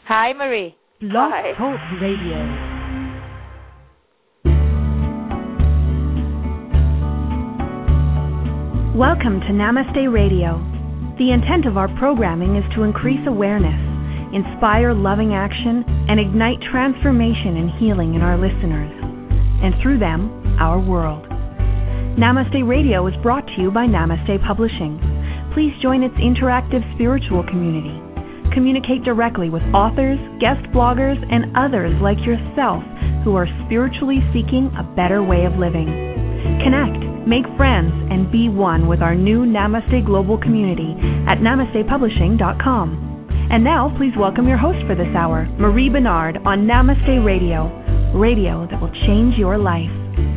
Hi, Marie. Blog Hi. Talk Radio. Welcome to Namaste Radio. The intent of our programming is to increase awareness, inspire loving action, and ignite transformation and healing in our listeners, and through them, our world. Namaste Radio is brought to you by Namaste Publishing. Please join its interactive spiritual community. Communicate directly with authors, guest bloggers, and others like yourself who are spiritually seeking a better way of living. Connect, make friends, and be one with our new Namaste Global community at namastepublishing.com. And now, please welcome your host for this hour, Marie Bernard, on Namaste Radio, radio that will change your life.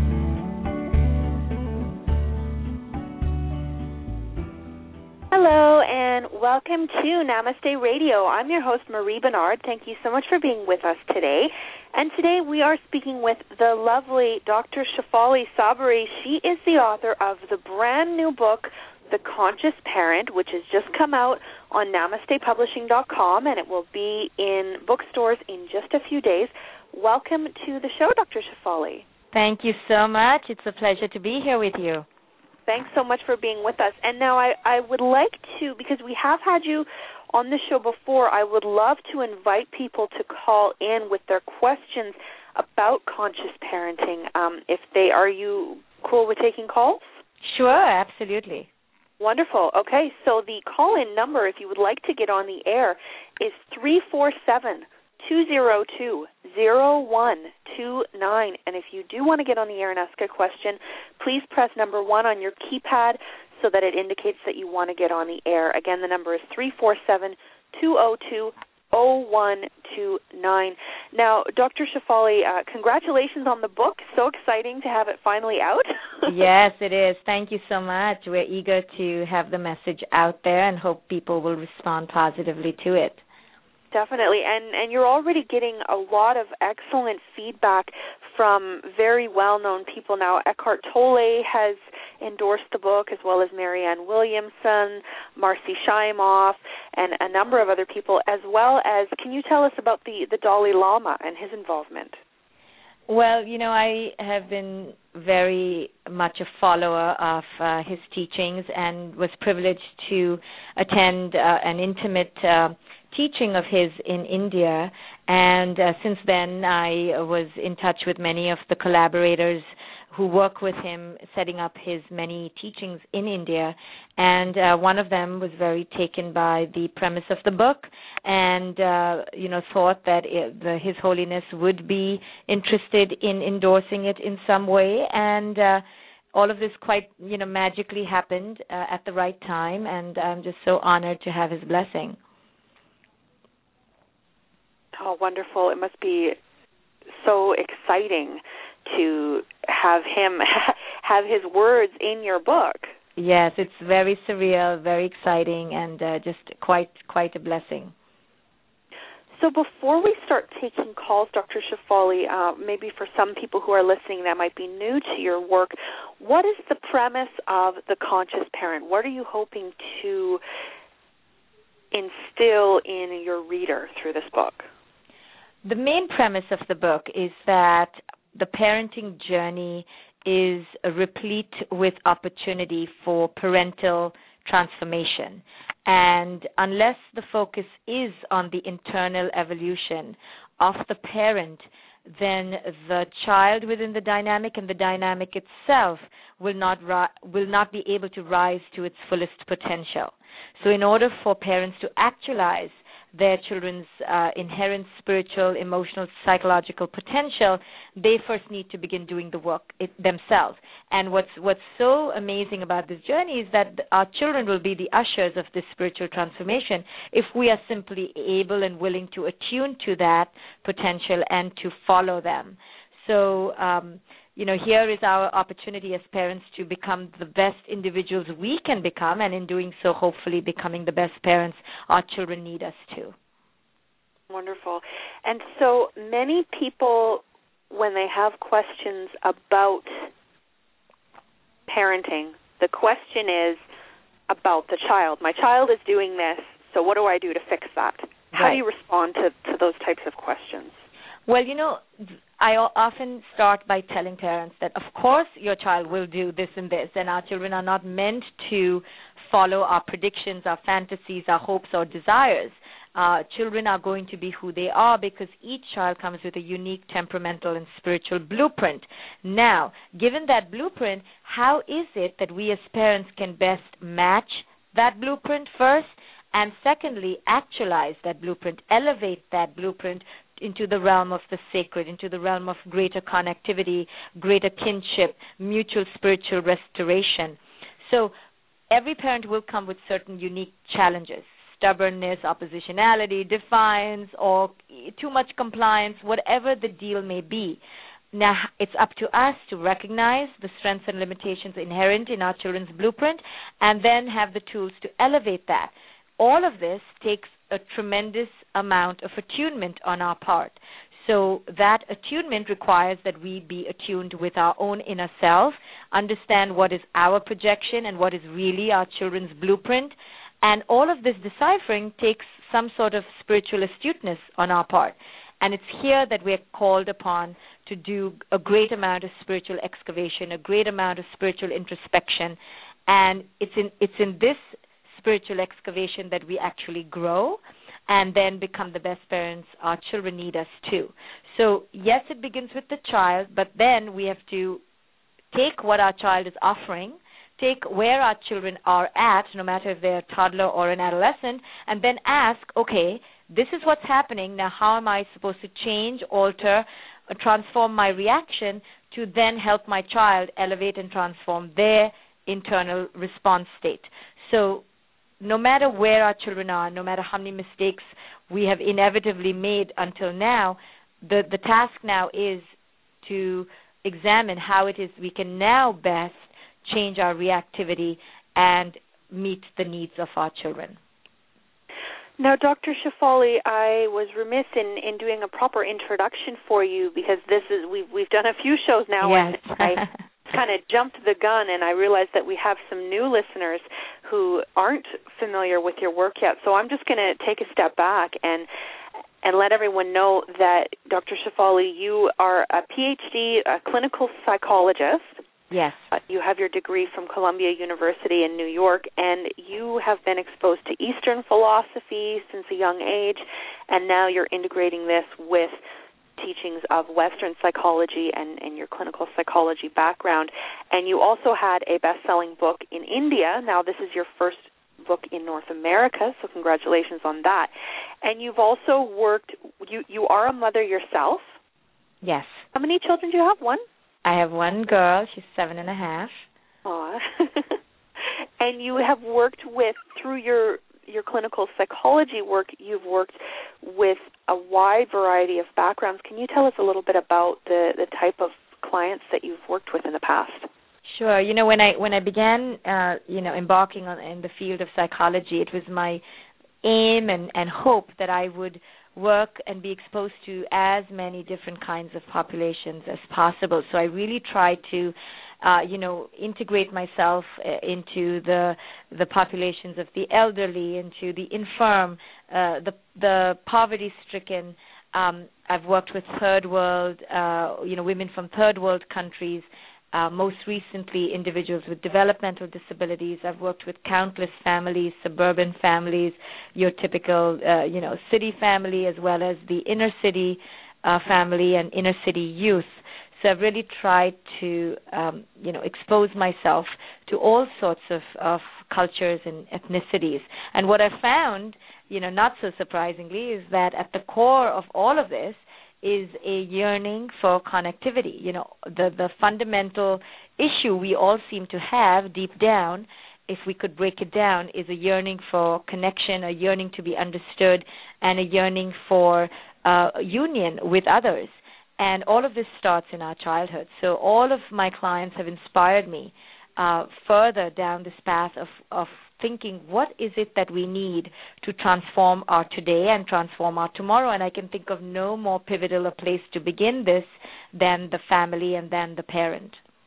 Hello and welcome to Namaste Radio. I'm your host, Marie Bernard. Thank you so much for being with us today. And today we are speaking with the lovely Dr. Shefali Tsabary. She is the author of the brand new book, The Conscious Parent, which has just come out on namastepublishing.com, and it will be in bookstores in just a few days. Welcome to the show, Dr. Shefali. Thank you so much. It's a pleasure to be here with you. Thanks so much for being with us. And now I would like to, because we have had you on the show before, I would love to invite people to call in with their questions about conscious parenting. Are you cool with taking calls? Sure, absolutely. Wonderful. Okay, so the call-in number, if you would like to get on the air, is 347-202-0129. And if you do want to get on the air and ask a question, please press number 1 on your keypad so that it indicates that you want to get on the air. Again, the number is 347-202-0129. Now, Dr. Shefali, congratulations on the book. So exciting to have it finally out. Yes, it is. Thank you so much. We're eager to have the message out there and hope people will respond positively to it. Definitely, and you're already getting a lot of excellent feedback from very well-known people now. Eckhart Tolle has endorsed the book, as well as Marianne Williamson, Marcy Shimoff, and a number of other people, as well as, can you tell us about the Dalai Lama and his involvement? Well, I have been very much a follower of his teachings and was privileged to attend an intimate teaching of his in India, and since then I was in touch with many of the collaborators who work with him setting up his many teachings in India, and one of them was very taken by the premise of the book and thought that His Holiness would be interested in endorsing it in some way, and all of this quite magically happened at the right time, and I'm just so honored to have his blessing. Oh, wonderful. It must be so exciting to have him have his words in your book. Yes, it's very surreal, very exciting, and just quite a blessing. So before we start taking calls, Dr. Shefali, maybe for some people who are listening that might be new to your work, what is the premise of The Conscious Parent? What are you hoping to instill in your reader through this book? The main premise of the book is that the parenting journey is replete with opportunity for parental transformation. And unless the focus is on the internal evolution of the parent, then the child within the dynamic and the dynamic itself will not be able to rise to its fullest potential. So in order for parents to actualize their children's inherent spiritual, emotional, psychological potential, they first need to begin doing the work themselves. And what's so amazing about this journey is that our children will be the ushers of this spiritual transformation if we are simply able and willing to attune to that potential and to follow them. So, here is our opportunity as parents to become the best individuals we can become, and in doing so, hopefully becoming the best parents our children need us to. Wonderful. And so many people, when they have questions about parenting, the question is about the child. My child is doing this, so what do I do to fix that? How do you respond to those types of questions? Well, I often start by telling parents that, of course, your child will do this and this, and our children are not meant to follow our predictions, our fantasies, our hopes or desires. Children are going to be who they are because each child comes with a unique temperamental and spiritual blueprint. Now, given that blueprint, how is it that we as parents can best match that blueprint first, and secondly, actualize that blueprint, elevate that blueprint into the realm of the sacred, into the realm of greater connectivity, greater kinship, mutual spiritual restoration? So every parent will come with certain unique challenges: stubbornness, oppositionality, defiance, or too much compliance, whatever the deal may be. Now, it's up to us to recognize the strengths and limitations inherent in our children's blueprint and then have the tools to elevate that. All of this takes a tremendous amount of attunement on our part. So that attunement requires that we be attuned with our own inner self, understand what is our projection and what is really our children's blueprint. And all of this deciphering takes some sort of spiritual astuteness on our part. And it's here that we're called upon to do a great amount of spiritual excavation, a great amount of spiritual introspection. And it's in this spiritual excavation that we actually grow and then become the best parents our children need us to. So, yes, it begins with the child, but then we have to take what our child is offering, take where our children are at, no matter if they're a toddler or an adolescent, and then ask, okay, this is what's happening. Now, how am I supposed to change, alter, transform my reaction to then help my child elevate and transform their internal response state? So no matter where our children are, no matter how many mistakes we have inevitably made until now, the task now is to examine how it is we can now best change our reactivity and meet the needs of our children. Now, Dr. Shefali, I was remiss in doing a proper introduction for you because we've done a few shows now, yes. And I kind of jumped the gun, and I realized that we have some new listeners who aren't familiar with your work yet. So I'm just going to take a step back and let everyone know that, Dr. Shefali, you are a PhD, a clinical psychologist. Yes. You have your degree from Columbia University in New York, and you have been exposed to Eastern philosophy since a young age, and now you're integrating this with teachings of Western psychology and your clinical psychology background. And you also had a best-selling book in India. Now this is your first book in North America, so congratulations on that. And you've also worked, you are a mother yourself? Yes. How many children do you have? One? I have one girl. She's 7.5. Aw. And you have worked with, through your clinical psychology work, you've worked with a wide variety of backgrounds. Can you tell us a little bit about the type of clients that you've worked with in the past? Sure. When I began, embarking in the field of psychology, it was my aim and hope that I would work and be exposed to as many different kinds of populations as possible. So I really tried to, integrate myself into the populations of the elderly, into the infirm, the poverty-stricken. I've worked with third world, women from third world countries. Most recently, individuals with developmental disabilities. I've worked with countless families, suburban families, your typical, city family, as well as the inner city family and inner city youth. So I've really tried to, expose myself to all sorts of cultures and ethnicities. And what I found, not so surprisingly, is that at the core of all of this is a yearning for connectivity. The fundamental issue we all seem to have deep down, if we could break it down, is a yearning for connection, a yearning to be understood, and a yearning for union with others. And all of this starts in our childhood. So all of my clients have inspired me further down this path of thinking, what is it that we need to transform our today and transform our tomorrow? And I can think of no more pivotal a place to begin this than the family and than the parent.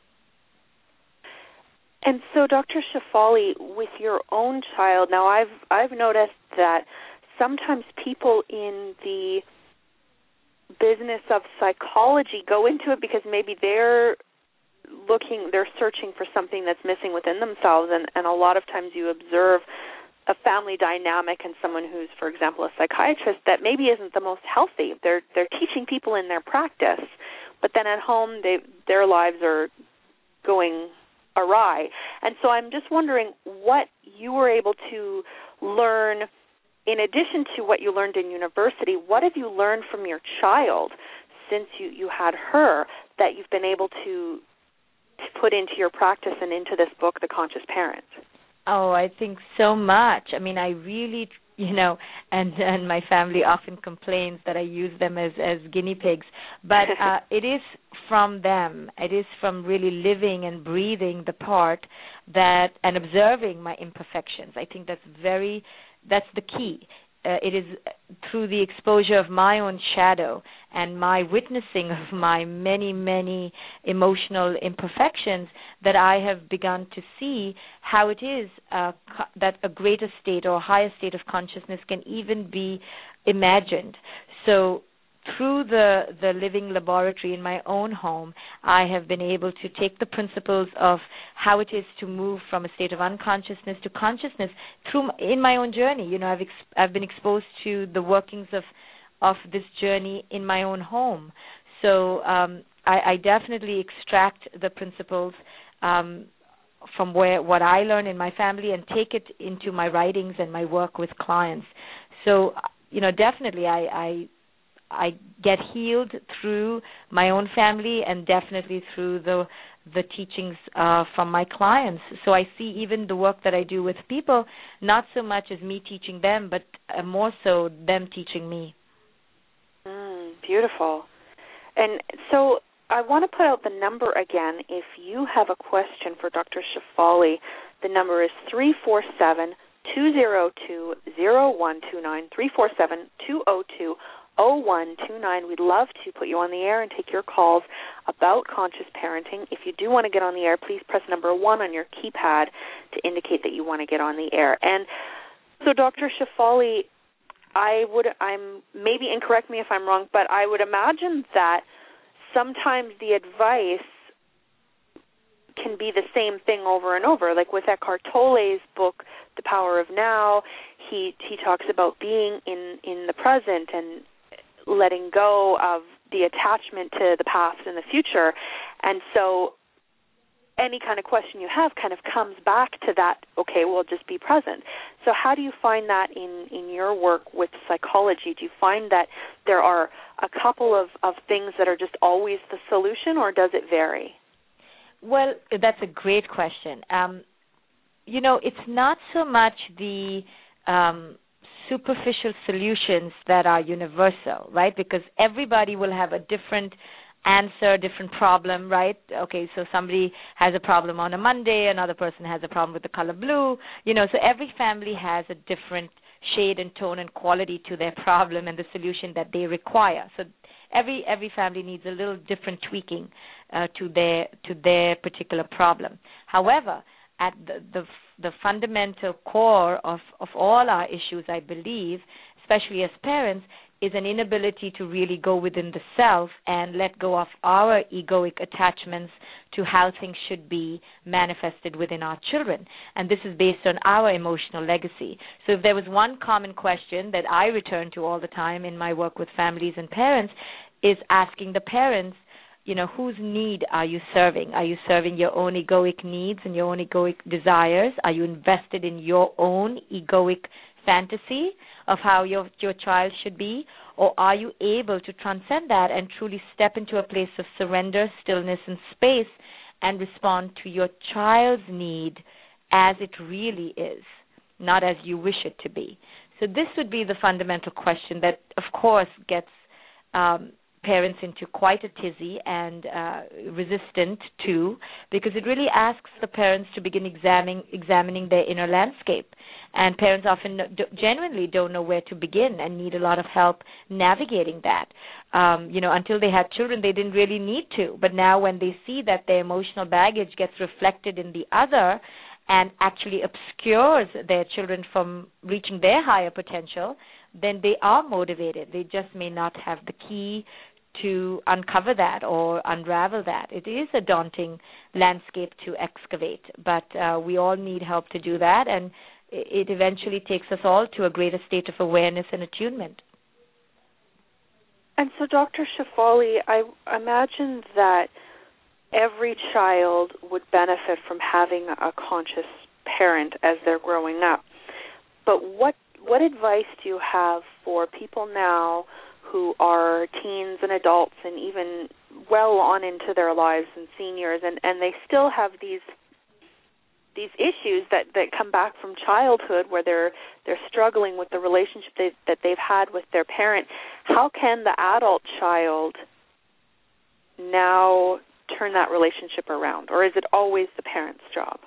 And so, Dr. Shefali, with your own child, now I've noticed that sometimes people in the business of psychology go into it because maybe they're searching for something that's missing within themselves, and a lot of times you observe a family dynamic and someone who's, for example, a psychiatrist that maybe isn't the most healthy. They're teaching people in their practice, but then at home their lives are going awry. And so I'm just wondering what you were able to learn in addition to what you learned in university. What have you learned from your child since you had her that you've been able to put into your practice and into this book, The Conscious Parent? Oh, I think so much. I mean, I really, and my family often complains that I use them as guinea pigs, but it is from them. It is from really living and breathing the part and observing my imperfections. I think that's the key. It is through the exposure of my own shadow and my witnessing of my many, many emotional imperfections that I have begun to see how it is that a greater state or higher state of consciousness can even be imagined. So through the living laboratory in my own home, I have been able to take the principles of how it is to move from a state of unconsciousness to consciousness in my own journey. I've been exposed to the workings of this journey in my own home. So I definitely extract the principles from what I learn in my family and take it into my writings and my work with clients. So, definitely I get healed through my own family and definitely through the teachings from my clients. So I see even the work that I do with people, not so much as me teaching them, but more so them teaching me. Beautiful. And so I want to put out the number again. If you have a question for Dr. Shefali, the number is 347-202-0129, 347-202-0129. We'd love to put you on the air and take your calls about conscious parenting. If you do want to get on the air, please press number 1 on your keypad to indicate that you want to get on the air. And so, Dr. Shefali, I'm maybe incorrect me if I'm wrong, but I would imagine that sometimes the advice can be the same thing over and over. Like with Eckhart Tolle's book, The Power of Now, he talks about being in the present and letting go of the attachment to the past and the future. And so any kind of question you have kind of comes back to that, okay, well, just be present. So how do you find that in your work with psychology? Do you find that there are a couple of things that are just always the solution, or does it vary? Well, that's a great question. It's not so much the superficial solutions that are universal, right? Because everybody will have a different answer, different problem, right? Okay, so somebody has a problem on a Monday, another person has a problem with the color blue, so every family has a different shade and tone and quality to their problem and the solution that they require. So every family needs a little different tweaking to their particular problem. However, at the fundamental core of all our issues, I believe, especially as parents, is an inability to really go within the self and let go of our egoic attachments to how things should be manifested within our children. And this is based on our emotional legacy. So if there was one common question that I return to all the time in my work with families and parents, is asking the parents, whose need are you serving? Are you serving your own egoic needs and your own egoic desires? Are you invested in your own egoic fantasy of how your child should be? Or are you able to transcend that and truly step into a place of surrender, stillness, and space and respond to your child's need as it really is, not as you wish it to be? So this would be the fundamental question that, of course, gets parents into quite a tizzy and resistant to, because it really asks the parents to begin examining their inner landscape. And parents often genuinely don't know where to begin and need a lot of help navigating that. Until they had children, they didn't really need to. But now when they see that their emotional baggage gets reflected in the other and actually obscures their children from reaching their higher potential, then they are motivated. They just may not have the key to uncover that or unravel that. It is a daunting landscape to excavate, but we all need help to do that, and it eventually takes us all to a greater state of awareness and attunement. And so, Dr. Shefali, I imagine that every child would benefit from having a conscious parent as they're growing up. But what advice do you have for people now who are teens and adults and even well on into their lives and seniors, and they still have these issues that come back from childhood where they're struggling with the relationship that they've had with their parent? How can the adult child now turn that relationship around, or is it always the parent's job?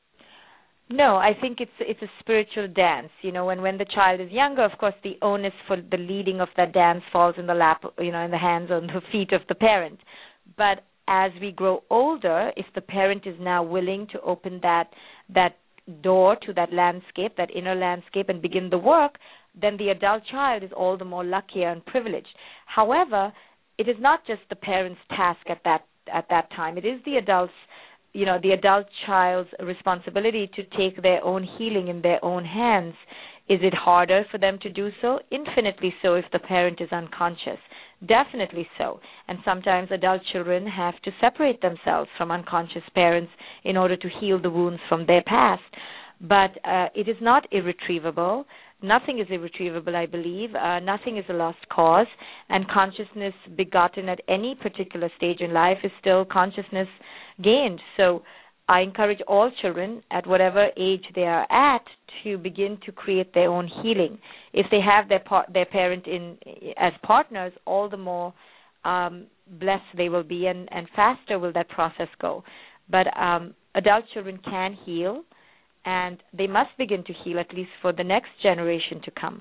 No, I think it's a spiritual dance. You know, when the child is younger, of course, the onus for the leading of that dance falls in the lap, in the hands or the feet of the parent. But as we grow older, if the parent is now willing to open that door to that landscape, that inner landscape, and begin the work, then the adult child is all the more luckier and privileged. However, it is not just the parent's task at that time. It is the adult's, the adult child's responsibility to take their own healing in their own hands. Is it harder for them to do so? Infinitely so if the parent is unconscious. Definitely so. And sometimes adult children have to separate themselves from unconscious parents in order to heal the wounds from their past. But it is not irretrievable. Nothing is irretrievable, I believe. Nothing is a lost cause. And consciousness begotten at any particular stage in life is still consciousness gained. So I encourage all children at whatever age they are at to begin to create their own healing. If they have their parent as partners, all the more blessed they will be, and faster will that process go. But adult children can heal, and they must begin to heal, at least for the next generation to come.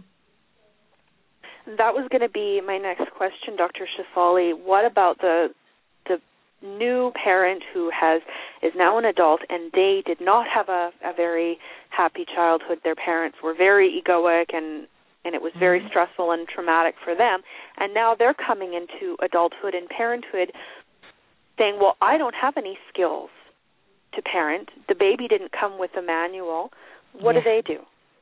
That was going to be my next question, Dr. Shefali. What about the new parent who is now an adult, and they did not have a very happy childhood? Their parents were very egoic, and it was very stressful and traumatic for them. And now they're coming into adulthood and parenthood saying, well, I don't have any skills to parent. The baby didn't come with a manual. What do they do?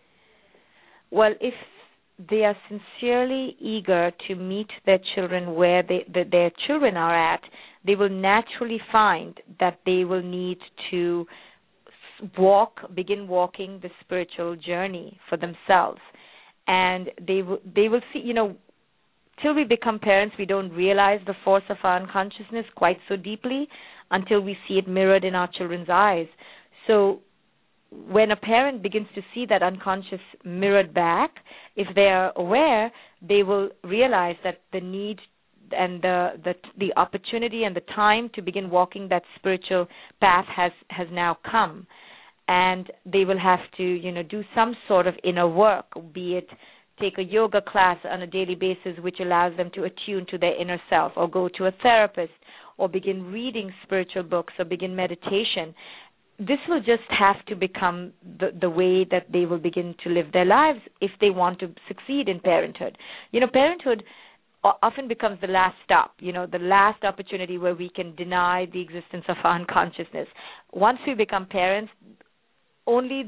Well, if they are sincerely eager to meet their children where their children are at, they will naturally find that they will need to begin walking the spiritual journey for themselves. And they will see, till we become parents, we don't realize the force of our unconsciousness quite so deeply until we see it mirrored in our children's eyes. So when a parent begins to see that unconscious mirrored back, if they are aware, they will realize that the need and the opportunity and the time to begin walking that spiritual path has now come. And they will have to, do some sort of inner work, be it take a yoga class on a daily basis which allows them to attune to their inner self, or go to a therapist, or begin reading spiritual books, or begin meditation. This will just have to become the way that they will begin to live their lives if they want to succeed in parenthood. Parenthood often becomes the last stop, the last opportunity where we can deny the existence of our unconsciousness. Once we become parents, only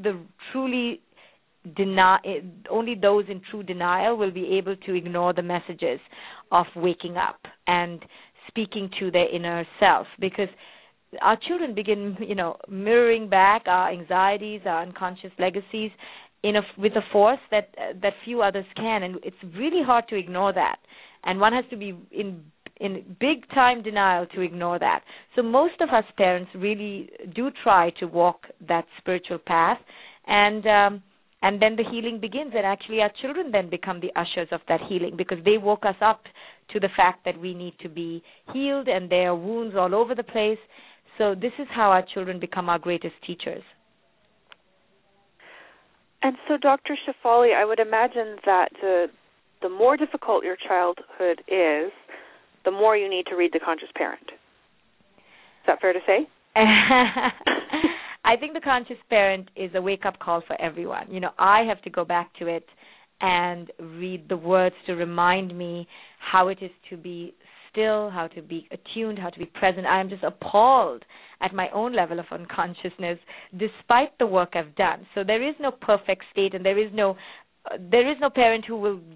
those in true denial will be able to ignore the messages of waking up and speaking to their inner self, because our children begin, mirroring back our anxieties, our unconscious legacies with a force that few others can, and it's really hard to ignore that. And one has to be in big time denial to ignore that. So most of us parents really do try to walk that spiritual path, and then the healing begins, and actually our children then become the ushers of that healing, because they woke us up to the fact that we need to be healed, and there are wounds all over the place. So this is how our children become our greatest teachers. And so, Dr. Shefali, I would imagine that the more difficult your childhood is, the more you need to read The Conscious Parent. Is that fair to say? I think The Conscious Parent is a wake-up call for everyone. I have to go back to it and read the words to remind me how it is to be still, how to be attuned, how to be present. I am just appalled at my own level of unconsciousness despite the work I've done. So there is no perfect state, and there is no parent who will,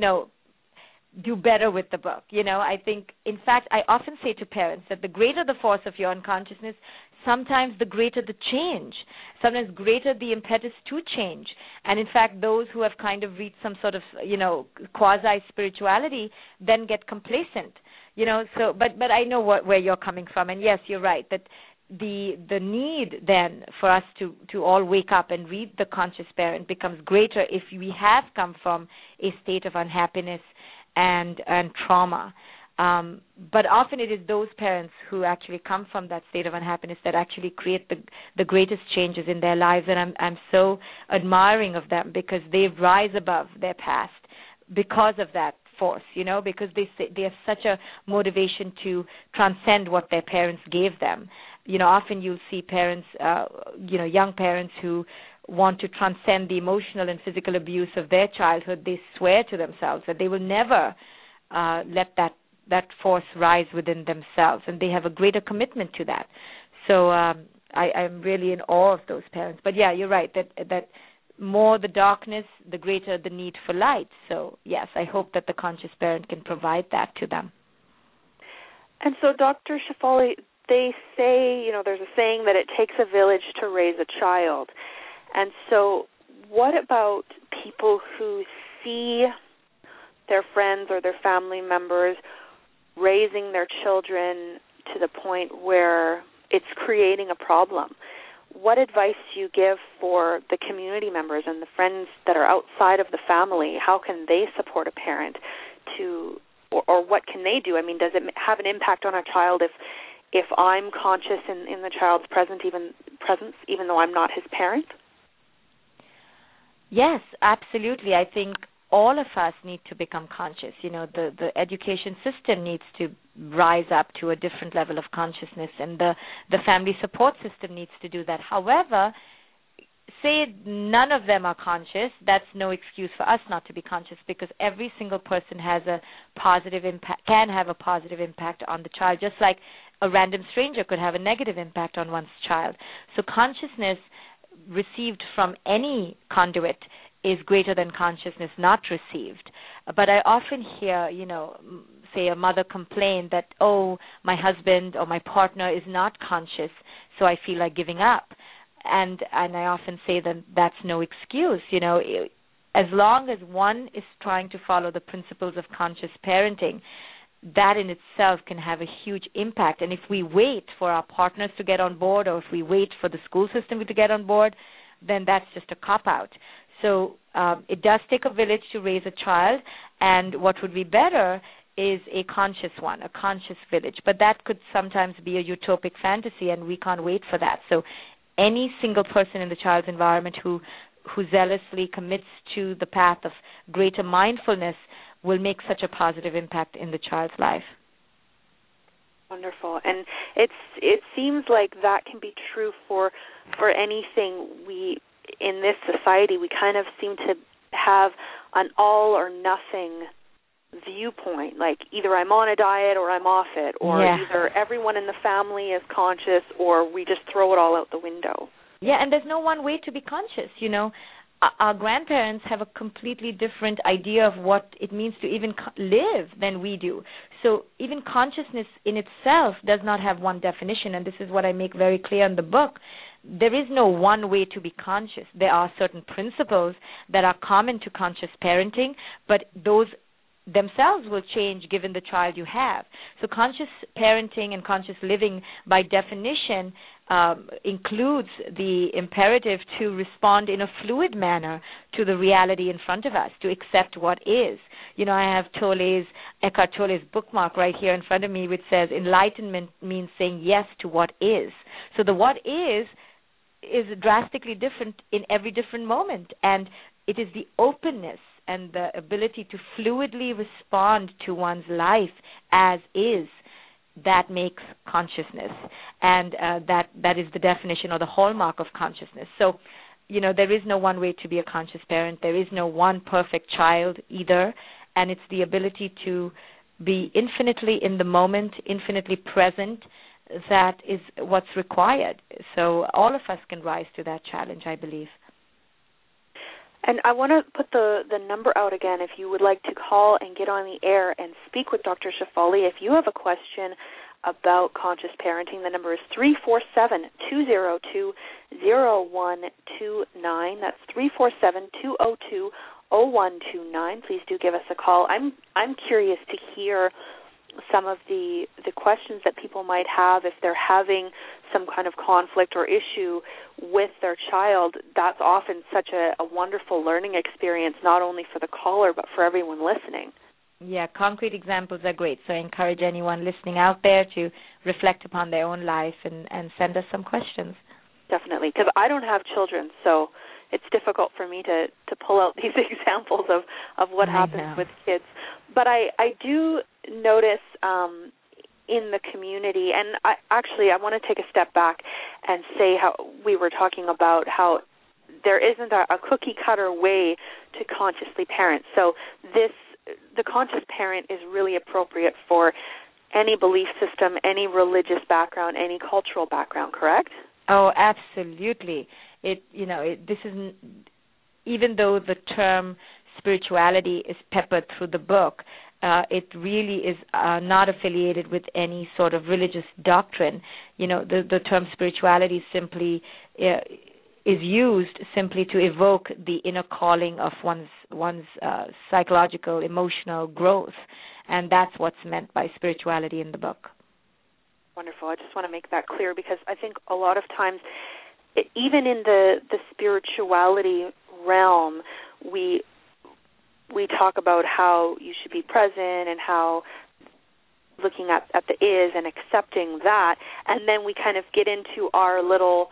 do better with the book. I think, in fact, I often say to parents that the greater the force of your unconsciousness, sometimes the greater the change, sometimes greater the impetus to change. And in fact, those who have kind of reached some sort of, quasi-spirituality then get complacent. But I know where you're coming from. And yes, you're right, that the need then for us to all wake up and read The Conscious Parent becomes greater if we have come from a state of unhappiness and trauma. But often it is those parents who actually come from that state of unhappiness that actually create the greatest changes in their lives, and I'm so admiring of them because they rise above their past because of that force, because they have such a motivation to transcend what their parents gave them. Often you'll see parents, young parents who want to transcend the emotional and physical abuse of their childhood. They swear to themselves that they will never let that force rise within themselves, and they have a greater commitment to that. So I'm really in awe of those parents. But yeah, you're right, that more the darkness, the greater the need for light. So yes, I hope that The Conscious Parent can provide that to them. And so, Dr. Shefali, they say, there's a saying that it takes a village to raise a child. And so what about people who see their friends or their family members raising their children to the point where it's creating a problem? What advice do you give for the community members and the friends that are outside of the family? How can they support a parent or what can they do? I mean, does it have an impact on a child if I'm conscious in the child's presence, even though I'm not his parent? Yes, absolutely. I think all of us need to become conscious. The education system needs to rise up to a different level of consciousness, and the family support system needs to do that. However, say none of them are conscious, that's no excuse for us not to be conscious, because every single person has a positive impact, can have a positive impact on the child, just like a random stranger could have a negative impact on one's child. So consciousness received from any conduit is greater than consciousness not received. But I often hear, say a mother complain that, my husband or my partner is not conscious, so I feel like giving up. And I often say that that's no excuse. As long as one is trying to follow the principles of conscious parenting, that in itself can have a huge impact. And if we wait for our partners to get on board, or if we wait for the school system to get on board, then that's just a cop-out. So it does take a village to raise a child, and what would be better is a conscious one, a conscious village. But that could sometimes be a utopic fantasy, and we can't wait for that. So any single person in the child's environment who zealously commits to the path of greater mindfulness will make such a positive impact in the child's life. Wonderful. And it seems like that can be true for anything. In this society, we kind of seem to have an all or nothing viewpoint, like either I'm on a diet or I'm off it, or either everyone in the family is conscious or we just throw it all out the window. Yeah, and there's no one way to be conscious, Our grandparents have a completely different idea of what it means to even live than we do. So even consciousness in itself does not have one definition, and this is what I make very clear in the book. There is no one way to be conscious. There are certain principles that are common to conscious parenting, but those themselves will change given the child you have. So conscious parenting and conscious living, by definition, includes the imperative to respond in a fluid manner to the reality in front of us, to accept what is. I have Eckhart Tolle's bookmark right here in front of me, which says enlightenment means saying yes to what is. So the what is drastically different in every different moment, and it is the openness and the ability to fluidly respond to one's life as is that makes consciousness, and that is the definition or the hallmark of consciousness. So there is no one way to be a conscious parent. There is no one perfect child either, and it's the ability to be infinitely in the moment, infinitely present, that is what's required. So all of us can rise to that challenge, I believe. And I want to put the number out again if you would like to call and get on the air and speak with Dr. Shefali. If you have a question about conscious parenting, the number is 347-202-0129. That's 347-202-0129. Please do give us a call. I'm curious to hear some of the questions that people might have if they're having some kind of conflict or issue with their child. That's often such a wonderful learning experience, not only for the caller but for everyone listening. Yeah, concrete examples are great. So I encourage anyone listening out there to reflect upon their own life and send us some questions. Definitely, because I don't have children, so it's difficult for me to pull out these examples of what happens with kids. But I do notice in the community, and I want to take a step back and say how we were talking about how there isn't a cookie-cutter way to consciously parent. So the conscious parent is really appropriate for any belief system, any religious background, any cultural background, correct? Oh, absolutely. This is, even though the term spirituality is peppered through the book, it really is not affiliated with any sort of religious doctrine. The term spirituality simply is used simply to evoke the inner calling of one's psychological, emotional growth, and that's what's meant by spirituality in the book. Wonderful. I just want to make that clear because I think a lot of times, even in the spirituality realm, we talk about how you should be present and how looking at the is and accepting that, and then we kind of get into our little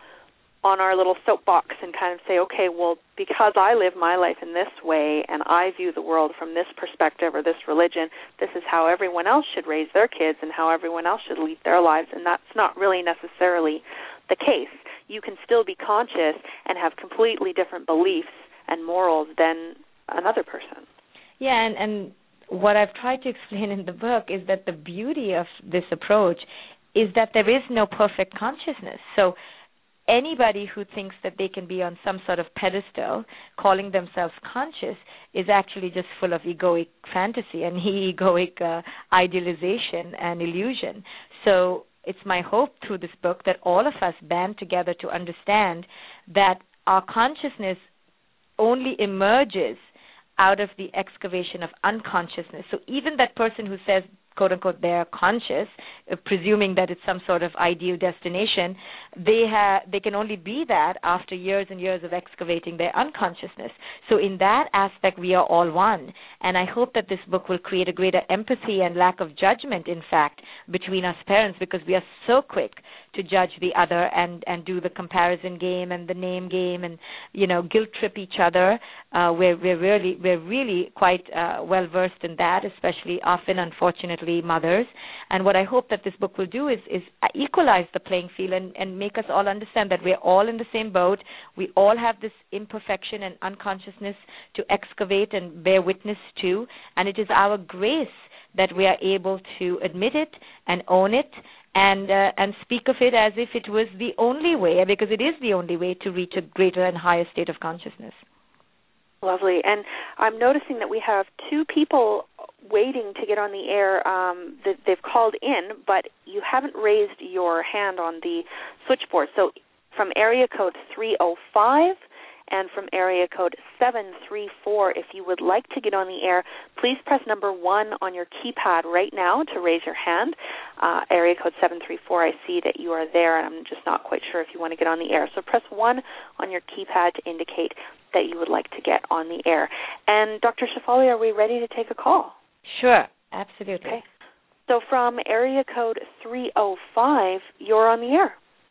soapbox and kind of say, okay, well, because I live my life in this way and I view the world from this perspective or this religion, this is how everyone else should raise their kids and how everyone else should lead their lives, and that's not really necessarily the case. You can still be conscious and have completely different beliefs and morals than another person. Yeah, and what I've tried to explain in the book is that the beauty of this approach is that there is no perfect consciousness. So anybody who thinks that they can be on some sort of pedestal, calling themselves conscious, is actually just full of egoic fantasy and egoic idealization and illusion. So it's my hope through this book that all of us band together to understand that our consciousness only emerges out of the excavation of unconsciousness. So even that person who says, quote unquote, they're conscious, presuming that it's some sort of ideal destination, they can only be that after years and years of excavating their unconsciousness. So in that aspect, we are all one. And I hope that this book will create a greater empathy and lack of judgment, in fact, between us parents, because we are so quick to judge the other and do the comparison game and the name game and, guilt trip each other. We're really quite well versed in that, especially often, unfortunately, mothers. And what I hope that this book will do is equalize the playing field and make us all understand that we're all in the same boat. We all have this imperfection and unconsciousness to excavate and bear witness to, and it is our grace that we are able to admit it and own it and speak of it as if it was the only way, because it is the only way to reach a greater and higher state of consciousness. Lovely. And I'm noticing that we have two people waiting to get on the air. They've called in, but you haven't raised your hand on the switchboard. So from area code 305 and from area code 734, if you would like to get on the air, please press number 1 on your keypad right now to raise your hand. Area code 734, I see that you are there, and I'm just not quite sure if you want to get on the air. So press 1 on your keypad to indicate that you would like to get on the air. And Dr. Shefali, are we ready to take a call? Sure, absolutely. Okay. So from area code 305, you're on the air.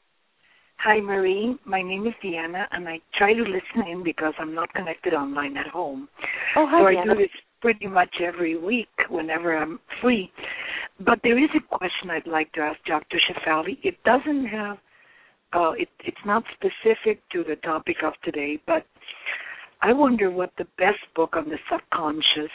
Hi, Marie. My name is Deanna, and I try to listen in because I'm not connected online at home. Oh, hi, so Deanna. I do this pretty much every week whenever I'm free. But there is a question I'd like to ask Dr. Shefali. It doesn't have it's not specific to the topic of today, but I wonder what the best book on the subconscious.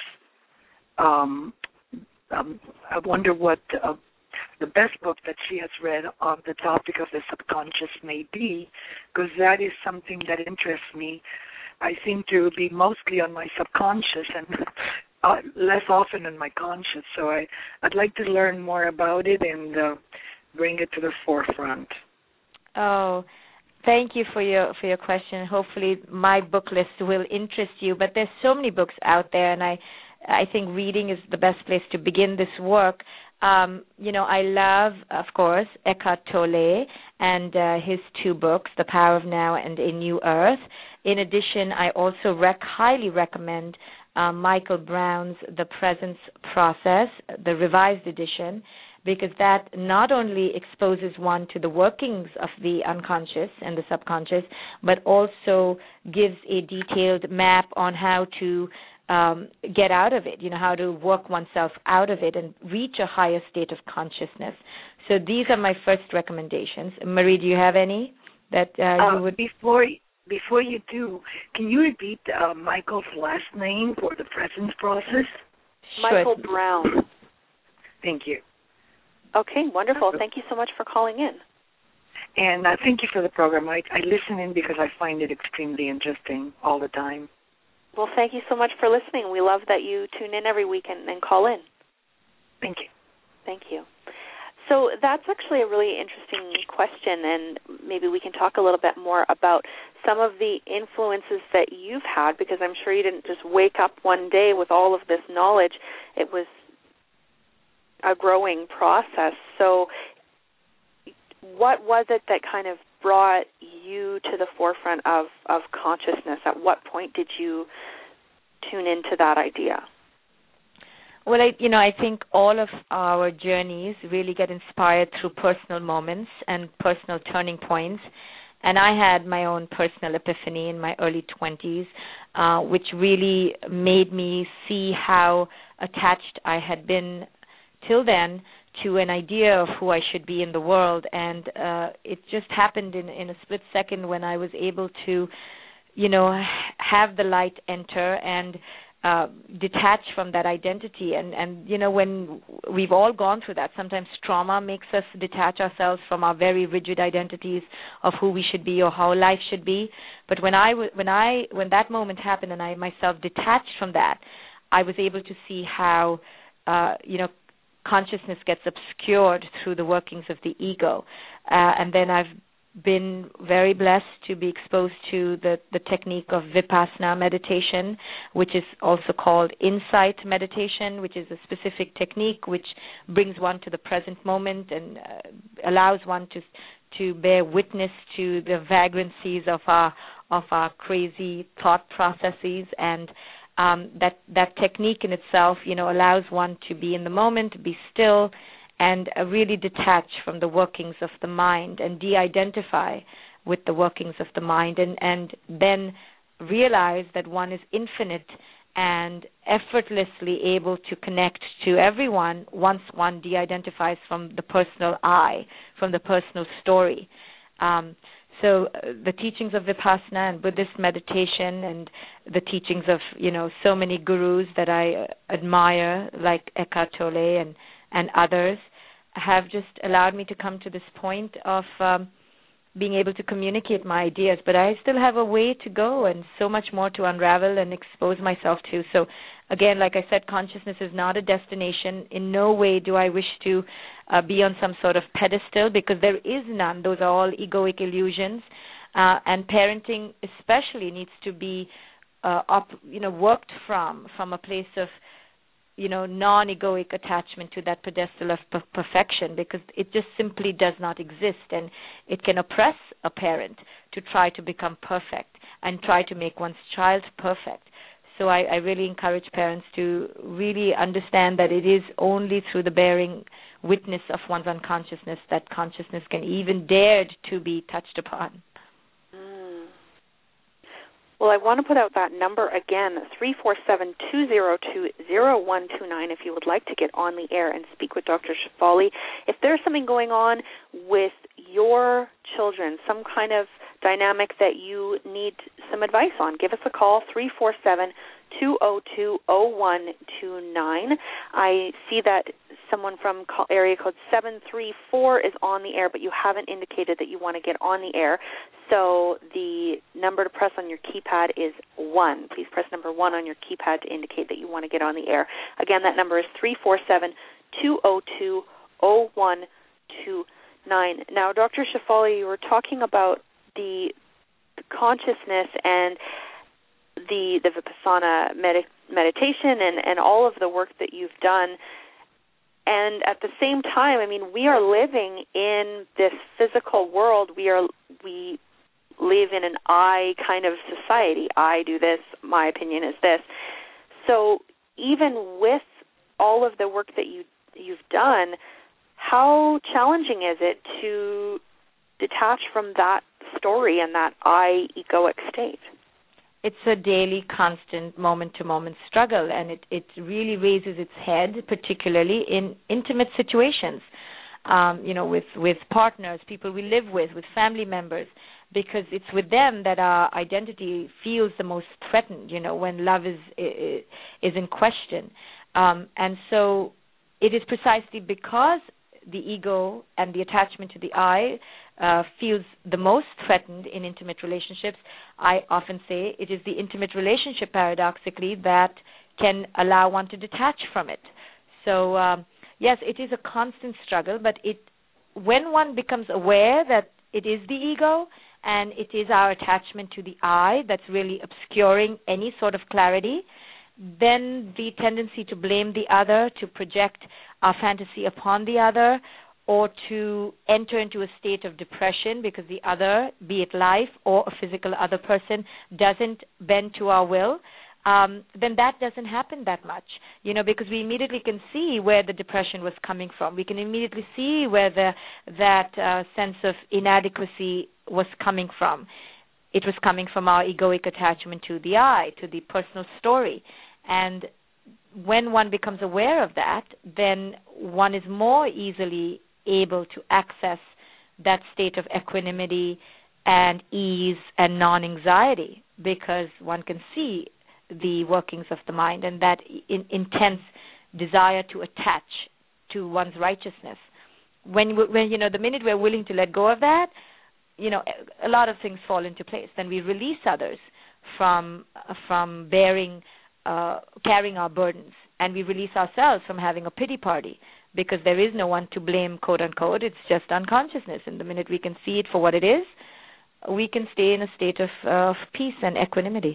I wonder what the best book that she has read on the topic of the subconscious may be, because that is something that interests me. I seem to be mostly on my subconscious and less often on my conscious, so I'd like to learn more about it and bring it to the forefront. Oh, thank you for your question. Hopefully my book list will interest you, but there's so many books out there, and I think reading is the best place to begin this work. I love, of course, Eckhart Tolle and his two books, The Power of Now and A New Earth. In addition, I also highly recommend Michael Brown's The Presence Process, the revised edition, because that not only exposes one to the workings of the unconscious and the subconscious, but also gives a detailed map on how to get out of it, how to work oneself out of it and reach a higher state of consciousness. So these are my first recommendations. Marie, do you have any that you would... Before you do, can you repeat Michael's last name for the Presence Process? Michael Brown. Thank you. Okay, wonderful. Thank you so much for calling in. And thank you for the program. I listen in because I find it extremely interesting all the time. Well, thank you so much for listening. We love that you tune in every week and call in. Thank you. Thank you. So that's actually a really interesting question, and maybe we can talk a little bit more about some of the influences that you've had, because I'm sure you didn't just wake up one day with all of this knowledge. It was a growing process. So what was it that kind of brought you to the forefront of consciousness? At what point did you tune into that idea? Well, I think all of our journeys really get inspired through personal moments and personal turning points. And I had my own personal epiphany in my early 20s, which really made me see how attached I had been till then to an idea of who I should be in the world. And it just happened in a split second when I was able to, have the light enter and detach from that identity. And when we've all gone through that, sometimes trauma makes us detach ourselves from our very rigid identities of who we should be or how life should be. But when that moment happened and I myself detached from that, I was able to see how consciousness gets obscured through the workings of the ego. And then I've been very blessed to be exposed to the technique of Vipassana meditation, which is also called insight meditation, which is a specific technique which brings one to the present moment and allows one to bear witness to the vagrancies of our crazy thought processes. And that technique in itself, allows one to be in the moment, to be still, and really detach from the workings of the mind and de-identify with the workings of the mind, and then realize that one is infinite and effortlessly able to connect to everyone once one de-identifies from the personal I, from the personal story. So the teachings of Vipassana and Buddhist meditation and the teachings of, so many gurus that I admire, like Eckhart Tolle and others, have just allowed me to come to this point of being able to communicate my ideas. But I still have a way to go and so much more to unravel and expose myself to. So again, like I said, consciousness is not a destination. In no way do I wish to be on some sort of pedestal, because there is none. Those are all egoic illusions. And parenting especially needs to be worked from a place of non-egoic attachment to that pedestal of perfection, because it just simply does not exist, and it can oppress a parent to try to become perfect and try to make one's child perfect. So I really encourage parents to really understand that it is only through the bearing witness of one's unconsciousness that consciousness can even dare to be touched upon. Well, I want to put out that number again, 347-202-0129, if you would like to get on the air and speak with Dr. Shefali. If there's something going on with your children, some kind of dynamic that you need some advice on, give us a call, 347-202-0129. I see that someone from area code 734 is on the air, but you haven't indicated that you want to get on the air. So the number to press on your keypad is 1. Please press number 1 on your keypad to indicate that you want to get on the air. Again, that number is 347-202-0129. Now, Dr. Shefali, you were talking about the consciousness and the Vipassana meditation and all of the work that you've done. And at the same time, I mean, we are living in this physical world. We live in an I kind of society. I do this, my opinion is this. So even with all of the work that you've done, how challenging is it to detach from that story and that I egoic state? It's a daily, constant, moment-to-moment struggle, and it really raises its head, particularly in intimate situations, with partners, people we live with family members, because it's with them that our identity feels the most threatened, when love is in question. And so it is precisely because the ego and the attachment to the I feels the most threatened in intimate relationships. I often say it is the intimate relationship, paradoxically, that can allow one to detach from it. So, yes, it is a constant struggle, but when one becomes aware that it is the ego and it is our attachment to the I that's really obscuring any sort of clarity, then the tendency to blame the other, to project our fantasy upon the other, or to enter into a state of depression because the other, be it life or a physical other person, doesn't bend to our will, then that doesn't happen that much, because we immediately can see where the depression was coming from. We can immediately see where that sense of inadequacy was coming from. It was coming from our egoic attachment to the I, to the personal story. And when one becomes aware of that, then one is more easily able to access that state of equanimity and ease and non-anxiety, because one can see the workings of the mind and that intense desire to attach to one's righteousness. When the minute we're willing to let go of that, a lot of things fall into place. Then we release others from carrying our burdens, and we release ourselves from having a pity party, because there is no one to blame, quote unquote. It's just unconsciousness, and the minute we can see it for what it is, we can stay in a state of peace and equanimity.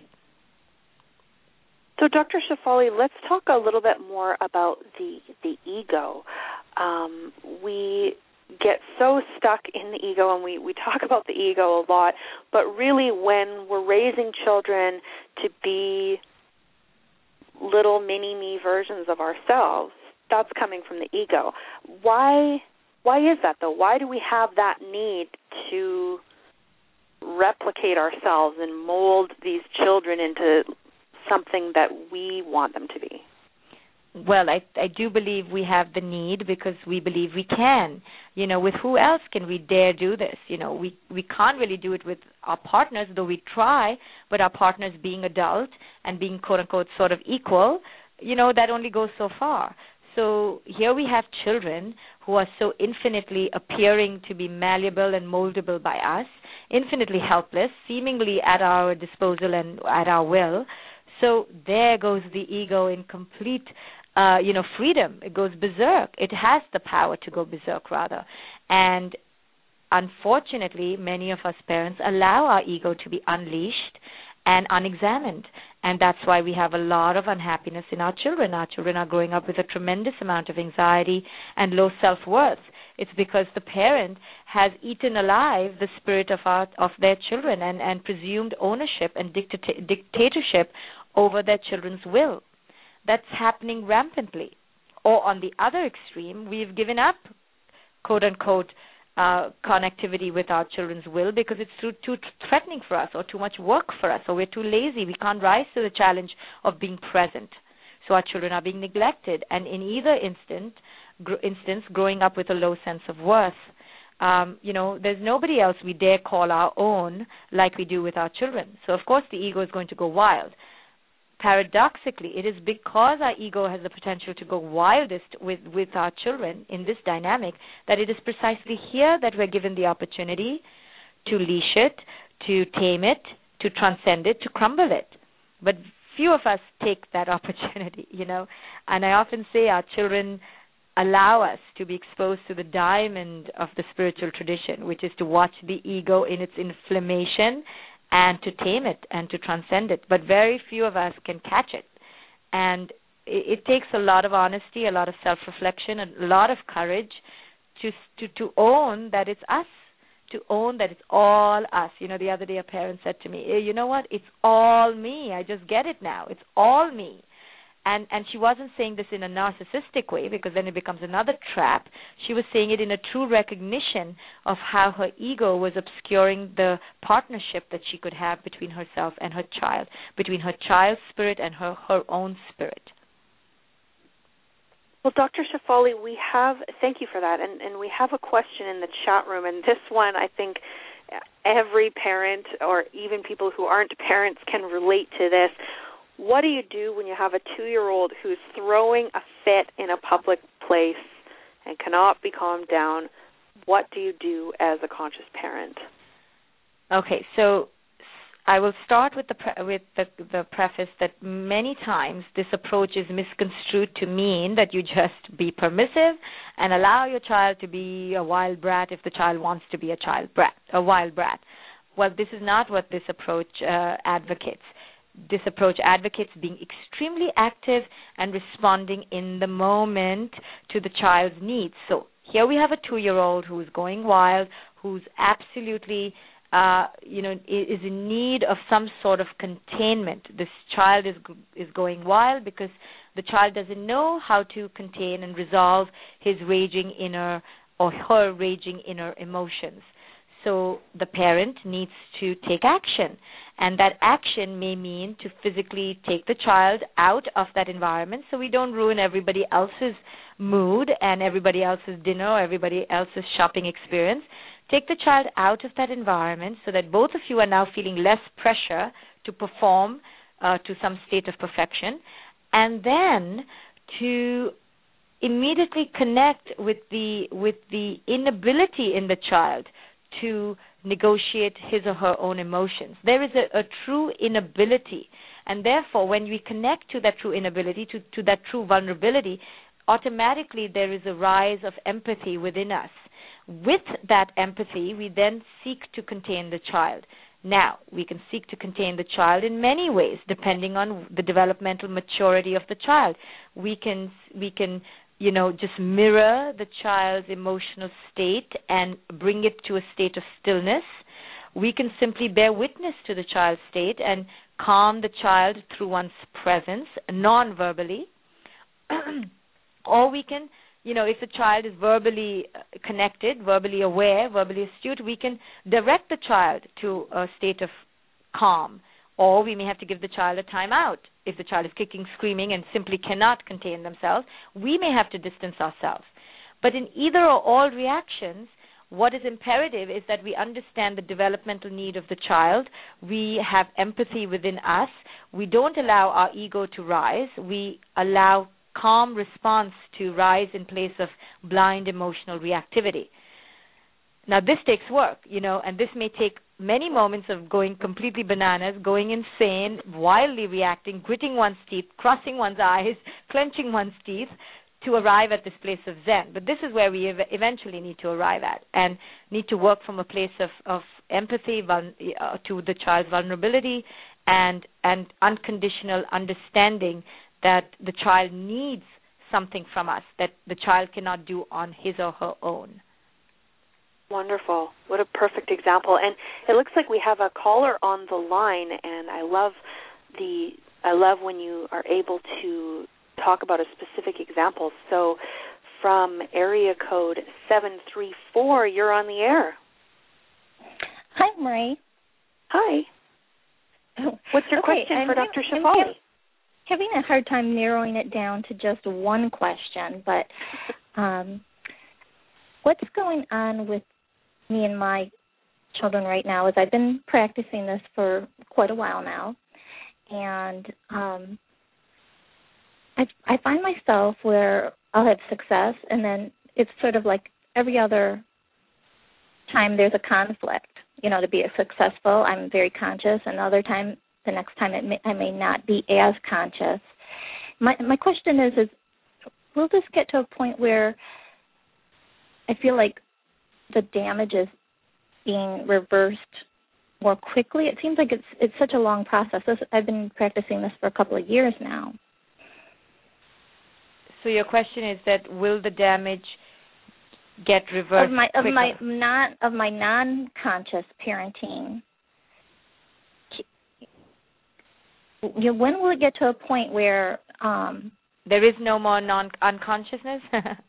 So, Dr. Shefali, let's talk a little bit more about the ego. We get so stuck in the ego, and we talk about the ego a lot, but really when we're raising children to be little mini-me versions of ourselves, that's coming from the ego. Why is that, though? Why do we have that need to replicate ourselves and mold these children into something that we want them to be? Well, I do believe we have the need because we believe we can. With who else can we dare do this? We can't really do it with our partners, though we try, but our partners being adult and being, quote-unquote, sort of equal, that only goes so far. So here we have children who are so infinitely appearing to be malleable and moldable by us, infinitely helpless, seemingly at our disposal and at our will. So there goes the ego in complete freedom. It goes berserk. It has the power to go berserk, rather. And unfortunately, many of us parents allow our ego to be unleashed and unexamined. And that's why we have a lot of unhappiness in our children. Our children are growing up with a tremendous amount of anxiety and low self-worth. It's because the parent has eaten alive the spirit of their children and presumed ownership and dictatorship over their children's will. That's happening rampantly. Or on the other extreme, we've given up, quote-unquote, connectivity with our children's will because it's too threatening for us or too much work for us, or we're too lazy. We can't rise to the challenge of being present. So our children are being neglected. And in either instance, growing up with a low sense of worth, There's nobody else we dare call our own like we do with our children. So, of course, the ego is going to go wild. Paradoxically, it is because our ego has the potential to go wildest with our children in this dynamic that it is precisely here that we're given the opportunity to leash it, to tame it, to transcend it, to crumble it. But few of us take that opportunity, And I often say our children allow us to be exposed to the diamond of the spiritual tradition, which is to watch the ego in its inflammation and to tame it and to transcend it. But very few of us can catch it. And it takes a lot of honesty, a lot of self-reflection, a lot of courage to own that it's us, to own that it's all us. The other day a parent said to me, hey, you know what? It's all me. I just get it now. It's all me. And she wasn't saying this in a narcissistic way, because then it becomes another trap. She was saying it in a true recognition of how her ego was obscuring the partnership that she could have between herself and her child, between her child's spirit and her own spirit. Well, Dr. Shefali, thank you for that, and we have a question in the chat room, and this one I think every parent or even people who aren't parents can relate to this. What do you do when you have a 2-year-old who's throwing a fit in a public place and cannot be calmed down? What do you do as a conscious parent? Okay, so I will start with the preface that many times this approach is misconstrued to mean that you just be permissive and allow your child to be a wild brat if the child wants to be a wild brat. Well, this is not what this approach advocates. This approach advocates being extremely active and responding in the moment to the child's needs. So here we have a 2-year-old who's going wild, who's absolutely is in need of some sort of containment. This child is going wild because the child doesn't know how to contain and resolve his raging inner or her raging inner emotions. So the parent needs to take action, and that action may mean to physically take the child out of that environment so we don't ruin everybody else's mood and everybody else's dinner or everybody else's shopping experience. Take the child out of that environment so that both of you are now feeling less pressure to perform to some state of perfection, and then to immediately connect with the inability in the child to negotiate his or her own emotions. There is a true inability, and therefore when we connect to that true inability, to that true vulnerability, automatically there is a rise of empathy within us. With that empathy, we then seek to contain the child. Now, we can seek to contain the child in many ways, depending on the developmental maturity of the child. We can just mirror the child's emotional state and bring it to a state of stillness. We can simply bear witness to the child's state and calm the child through one's presence, non-verbally. Or we can, if the child is verbally connected, verbally aware, verbally astute, we can direct the child to a state of calm. Or we may have to give the child a timeout. If the child is kicking, screaming, and simply cannot contain themselves, we may have to distance ourselves. But in either or all reactions, what is imperative is that we understand the developmental need of the child. We have empathy within us. We don't allow our ego to rise. We allow calm response to rise in place of blind emotional reactivity. Now, this takes work, and this may take many moments of going completely bananas, going insane, wildly reacting, gritting one's teeth, crossing one's eyes, clenching one's teeth to arrive at this place of Zen. But this is where we eventually need to arrive at and need to work from a place of empathy to the child's vulnerability and unconditional understanding that the child needs something from us that the child cannot do on his or her own. Wonderful. What a perfect example. And it looks like we have a caller on the line, and I love when you are able to talk about a specific example. So from area code 734, you're on the air. Hi, Marie. Hi. What's your question for Dr. Shefali? Having a hard time narrowing it down to just one question, but what's going on with me and my children right now is I've been practicing this for quite a while now, and I find myself where I'll have success, and then it's sort of like every other time there's a conflict. To be successful, I'm very conscious, and the next time I may not be as conscious. My question is will this get to a point where I feel like the damage is being reversed more quickly? It seems like it's such a long process. I've been practicing this for a couple of years now. So your question is that will the damage get reversed of my non-conscious parenting? When will it get to a point where there is no more unconsciousness?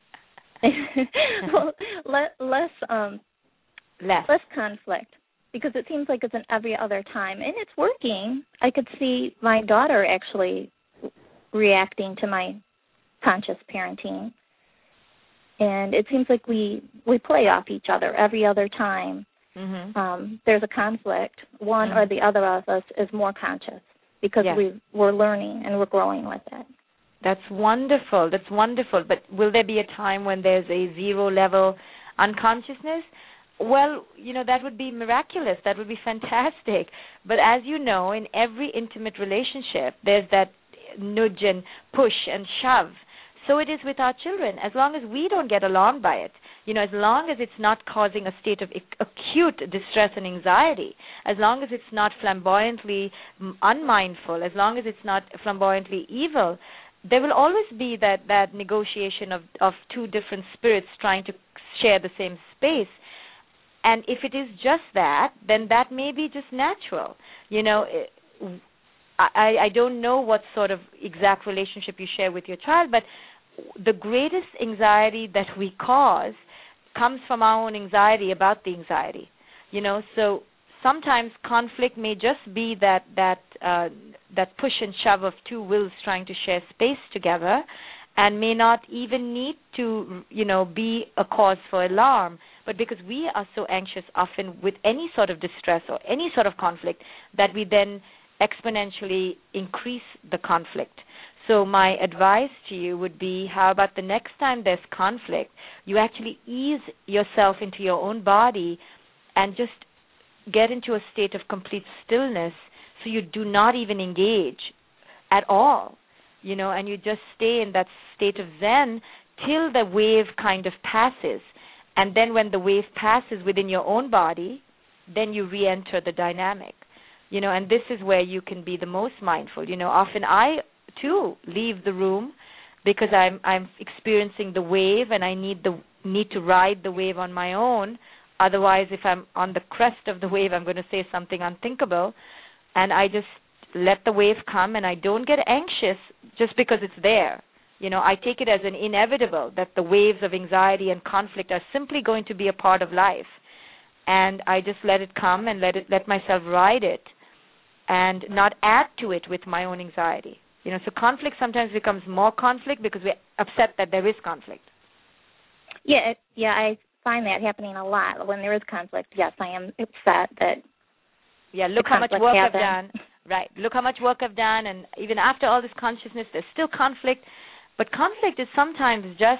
Well, less conflict, because it seems like it's an every other time, and it's working. I could see my daughter actually reacting to my conscious parenting, and it seems like we play off each other every other time. Mm-hmm. There's a conflict. One or the other of us is more conscious because we're learning and we're growing with it. That's wonderful. But will there be a time when there's a zero-level unconsciousness? Well, that would be miraculous. That would be fantastic. But as you know, in every intimate relationship, there's that nudge and push and shove. So it is with our children. As long as we don't get alarmed by it, as long as it's not causing a state of acute distress and anxiety, as long as it's not flamboyantly unmindful, as long as it's not flamboyantly evil, there will always be that negotiation of two different spirits trying to share the same space. And if it is just that, then that may be just natural. I don't know what sort of exact relationship you share with your child, but the greatest anxiety that we cause comes from our own anxiety about the anxiety. So sometimes conflict may just be that push and shove of two wills trying to share space together, and may not even need to, be a cause for alarm. But because we are so anxious often with any sort of distress or any sort of conflict, that we then exponentially increase the conflict. So my advice to you would be, how about the next time there's conflict, you actually ease yourself into your own body and just get into a state of complete stillness, so you do not even engage at all, and you just stay in that state of Zen till the wave kind of passes. And then when the wave passes within your own body, then you re-enter the dynamic, and this is where you can be the most mindful. Often I, too, leave the room because I'm experiencing the wave, and I need to ride the wave on my own. Otherwise, if I'm on the crest of the wave, I'm going to say something unthinkable, and I just let the wave come, and I don't get anxious just because it's there. I take it as an inevitable that the waves of anxiety and conflict are simply going to be a part of life, and I just let it come and let myself ride it, and not add to it with my own anxiety. So conflict sometimes becomes more conflict because we're upset that there is conflict. Yeah, I find that happening a lot. When there is conflict, yes, I am upset that. Yeah, look how much work I've done. Right. Look how much work I've done, and even after all this consciousness, there's still conflict. But conflict is sometimes just,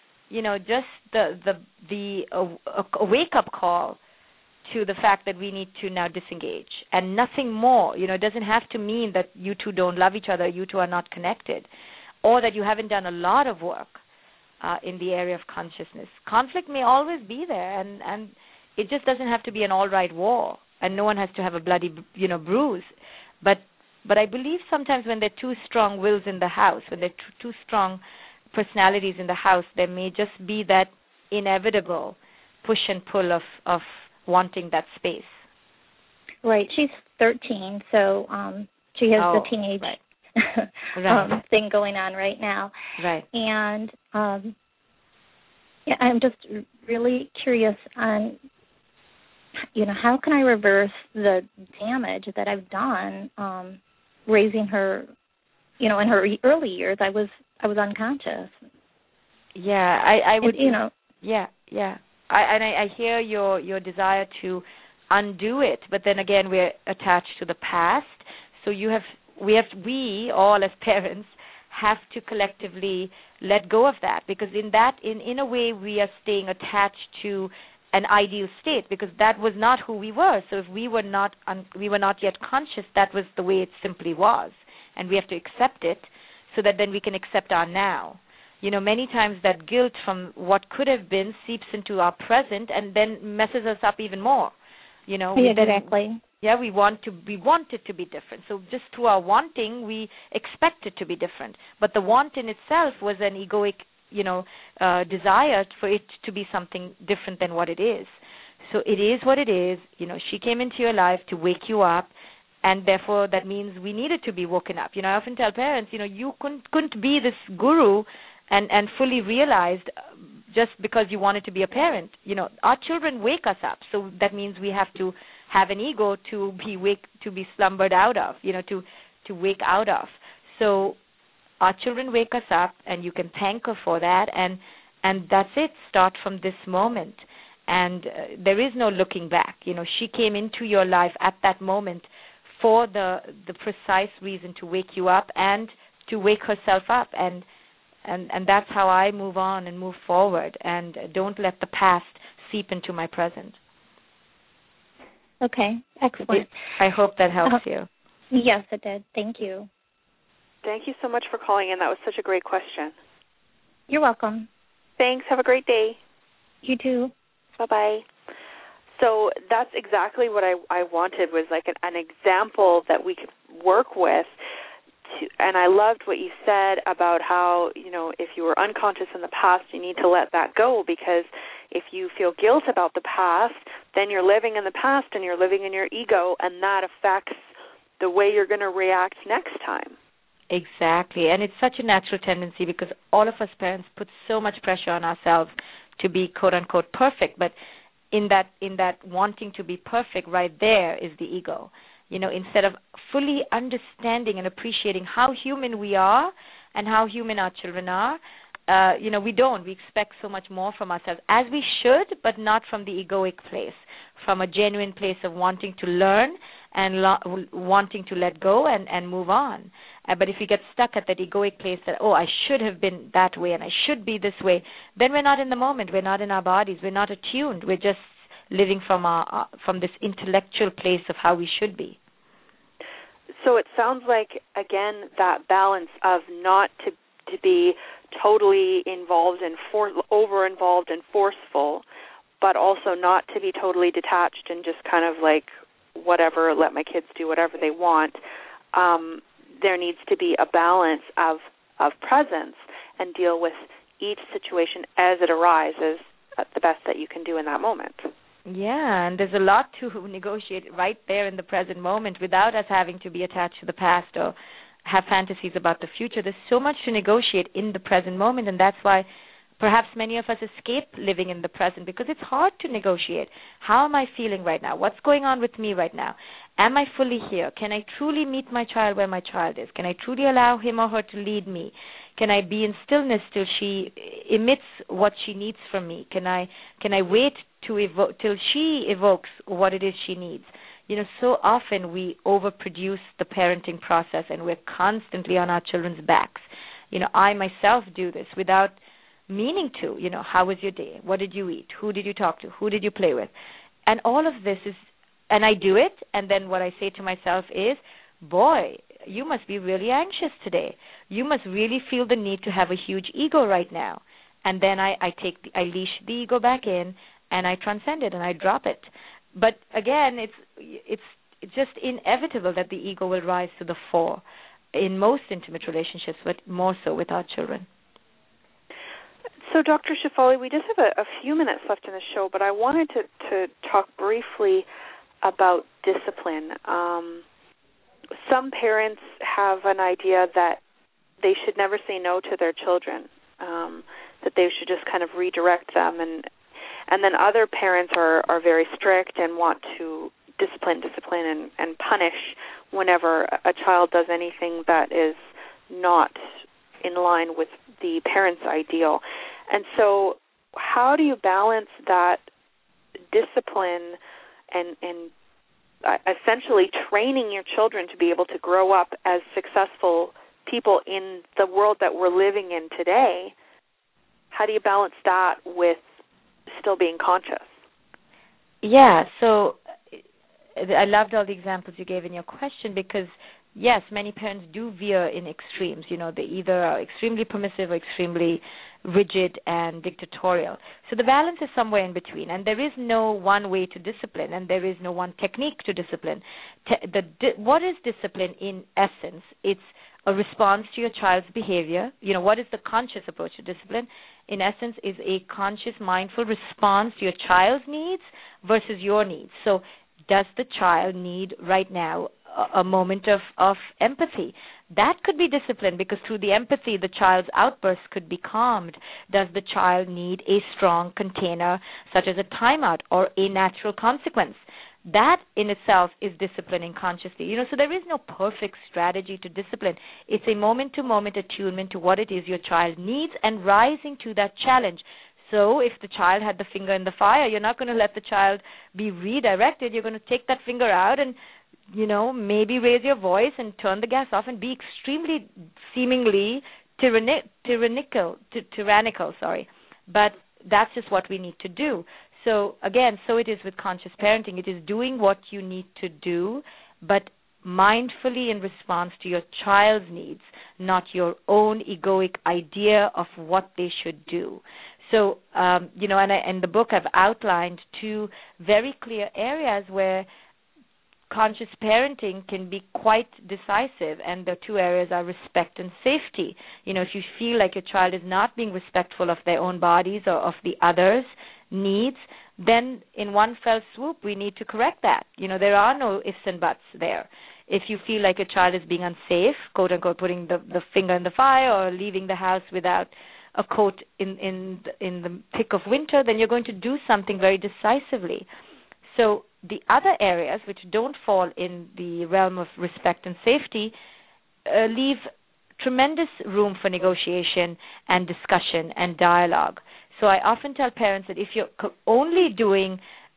a wake-up call to the fact that we need to now disengage, and nothing more. It doesn't have to mean that you two don't love each other, you two are not connected, or that you haven't done a lot of work in the area of consciousness. Conflict may always be there, and it just doesn't have to be an all-right war, and no one has to have a bloody, bruise. But I believe sometimes when there are two strong wills in the house, when there are two strong personalities in the house, there may just be that inevitable push and pull of wanting that space. Right. She's 13, so she has the teenage thing going on right now. Right. And I'm just really curious on, how can I reverse the damage that I've done raising her, in her early years. I was unconscious. Yeah, I would. Yeah. I hear your desire to undo it, but then again, we're attached to the past. So we all as parents have to collectively let go of that, because in a way we are staying attached to an ideal state, because that was not who we were. So if we were not yet conscious, that was the way it simply was, and we have to accept it so that then we can accept our now. Many times that guilt from what could have been seeps into our present and then messes us up even more. Exactly. We want it to be different. So just through our wanting, we expect it to be different. But the want in itself was an egoic, desire for it to be something different than what it is. So it is what it is. She came into your life to wake you up, and therefore that means we needed to be woken up. I often tell parents, you couldn't be this guru and fully realized just because you wanted to be a parent. Our children wake us up, so that means we have to have an ego to be slumbered out of, to wake out of. So our children wake us up, and you can thank her for that, and that's it. Start from this moment, and there is no looking back. She came into your life at that moment for the precise reason to wake you up and to wake herself up, and that's how I move on and move forward, and don't let the past seep into my present. Okay, excellent. I hope that helps you. Yes, it did. Thank you. Thank you so much for calling in. That was such a great question. You're welcome. Thanks. Have a great day. You too. Bye-bye. So that's exactly what I wanted, was like an example that we could work with. And I loved what you said about how, if you were unconscious in the past, you need to let that go, because if you feel guilt about the past, then you're living in the past and you're living in your ego, and that affects the way you're going to react next time. Exactly. And it's such a natural tendency, because all of us parents put so much pressure on ourselves to be quote-unquote perfect, but in that wanting to be perfect, right there is the ego. Instead of fully understanding and appreciating how human we are and how human our children are, we don't. We expect so much more from ourselves, as we should, but not from the egoic place, from a genuine place of wanting to learn and wanting to let go and move on. But if we get stuck at that egoic place that, I should have been that way and I should be this way, then we're not in the moment. We're not in our bodies. We're not attuned. We're just living from this intellectual place of how we should be. So it sounds like, again, that balance of not to be totally involved and over-involved and forceful, but also not to be totally detached and just kind of like, whatever, let my kids do whatever they want. There needs to be a balance of presence and deal with each situation as it arises, the best that you can do in that moment. Yeah, and there's a lot to negotiate right there in the present moment without us having to be attached to the past or have fantasies about the future. There's so much to negotiate in the present moment, and that's why perhaps many of us escape living in the present, because it's hard to negotiate. How am I feeling right now? What's going on with me right now? Am I fully here? Can I truly meet my child where my child is? Can I truly allow him or her to lead me? Can I be in stillness till she emits what she needs from me? Can I wait till she evokes what it is she needs? So often we overproduce the parenting process, and we're constantly on our children's backs. I myself do this without meaning to. How was your day? What did you eat? Who did you talk to? Who did you play with? And all of this is, and I do it, and then what I say to myself is, boy, you must be really anxious today. You must really feel the need to have a huge ego right now. And then I leash the ego back in, and I transcend it and I drop it. But again, it's just inevitable that the ego will rise to the fore in most intimate relationships, but more so with our children. So, Dr. Shefali, we just have a few minutes left in the show, but I wanted to talk briefly about discipline. Some parents have an idea that they should never say no to their children, that they should just kind of redirect them, and then other parents are very strict and want to discipline and punish whenever a child does anything that is not in line with the parent's ideal. And so how do you balance that discipline and essentially training your children to be able to grow up as successful people in the world that we're living in today? How do you balance that with still being conscious? Yeah, so I loved all the examples you gave in your question because, yes, many parents do veer in extremes. They either are extremely permissive or extremely rigid and dictatorial. So the balance is somewhere in between, and there is no one way to discipline, and there is no one technique to discipline. What is discipline in essence? It's a response to your child's behavior. What is the conscious approach to discipline? In essence, is a conscious, mindful response to your child's needs versus your needs. So does the child need right now a moment of empathy? That could be discipline because through the empathy, the child's outbursts could be calmed. Does the child need a strong container such as a timeout or a natural consequence? That in itself is disciplining consciously. So there is no perfect strategy to discipline. It's a moment-to-moment attunement to what it is your child needs and rising to that challenge. So if the child had the finger in the fire, you're not going to let the child be redirected. You're going to take that finger out and, maybe raise your voice and turn the gas off and be extremely seemingly tyrannical. But that's just what we need to do. So, again, so it is with conscious parenting. It is doing what you need to do, but mindfully in response to your child's needs, not your own egoic idea of what they should do. So, and in the book I've outlined 2 very clear areas where conscious parenting can be quite decisive, and the 2 areas are respect and safety. If you feel like your child is not being respectful of their own bodies or of the others' needs, then in one fell swoop we need to correct that. There are no ifs and buts there. If you feel like your child is being unsafe, quote unquote, putting the finger in the fire or leaving the house without a coat in the thick of winter, then you're going to do something very decisively. So the other areas which don't fall in the realm of respect and safety leave tremendous room for negotiation and discussion and dialogue. So I often tell parents that if you're only doing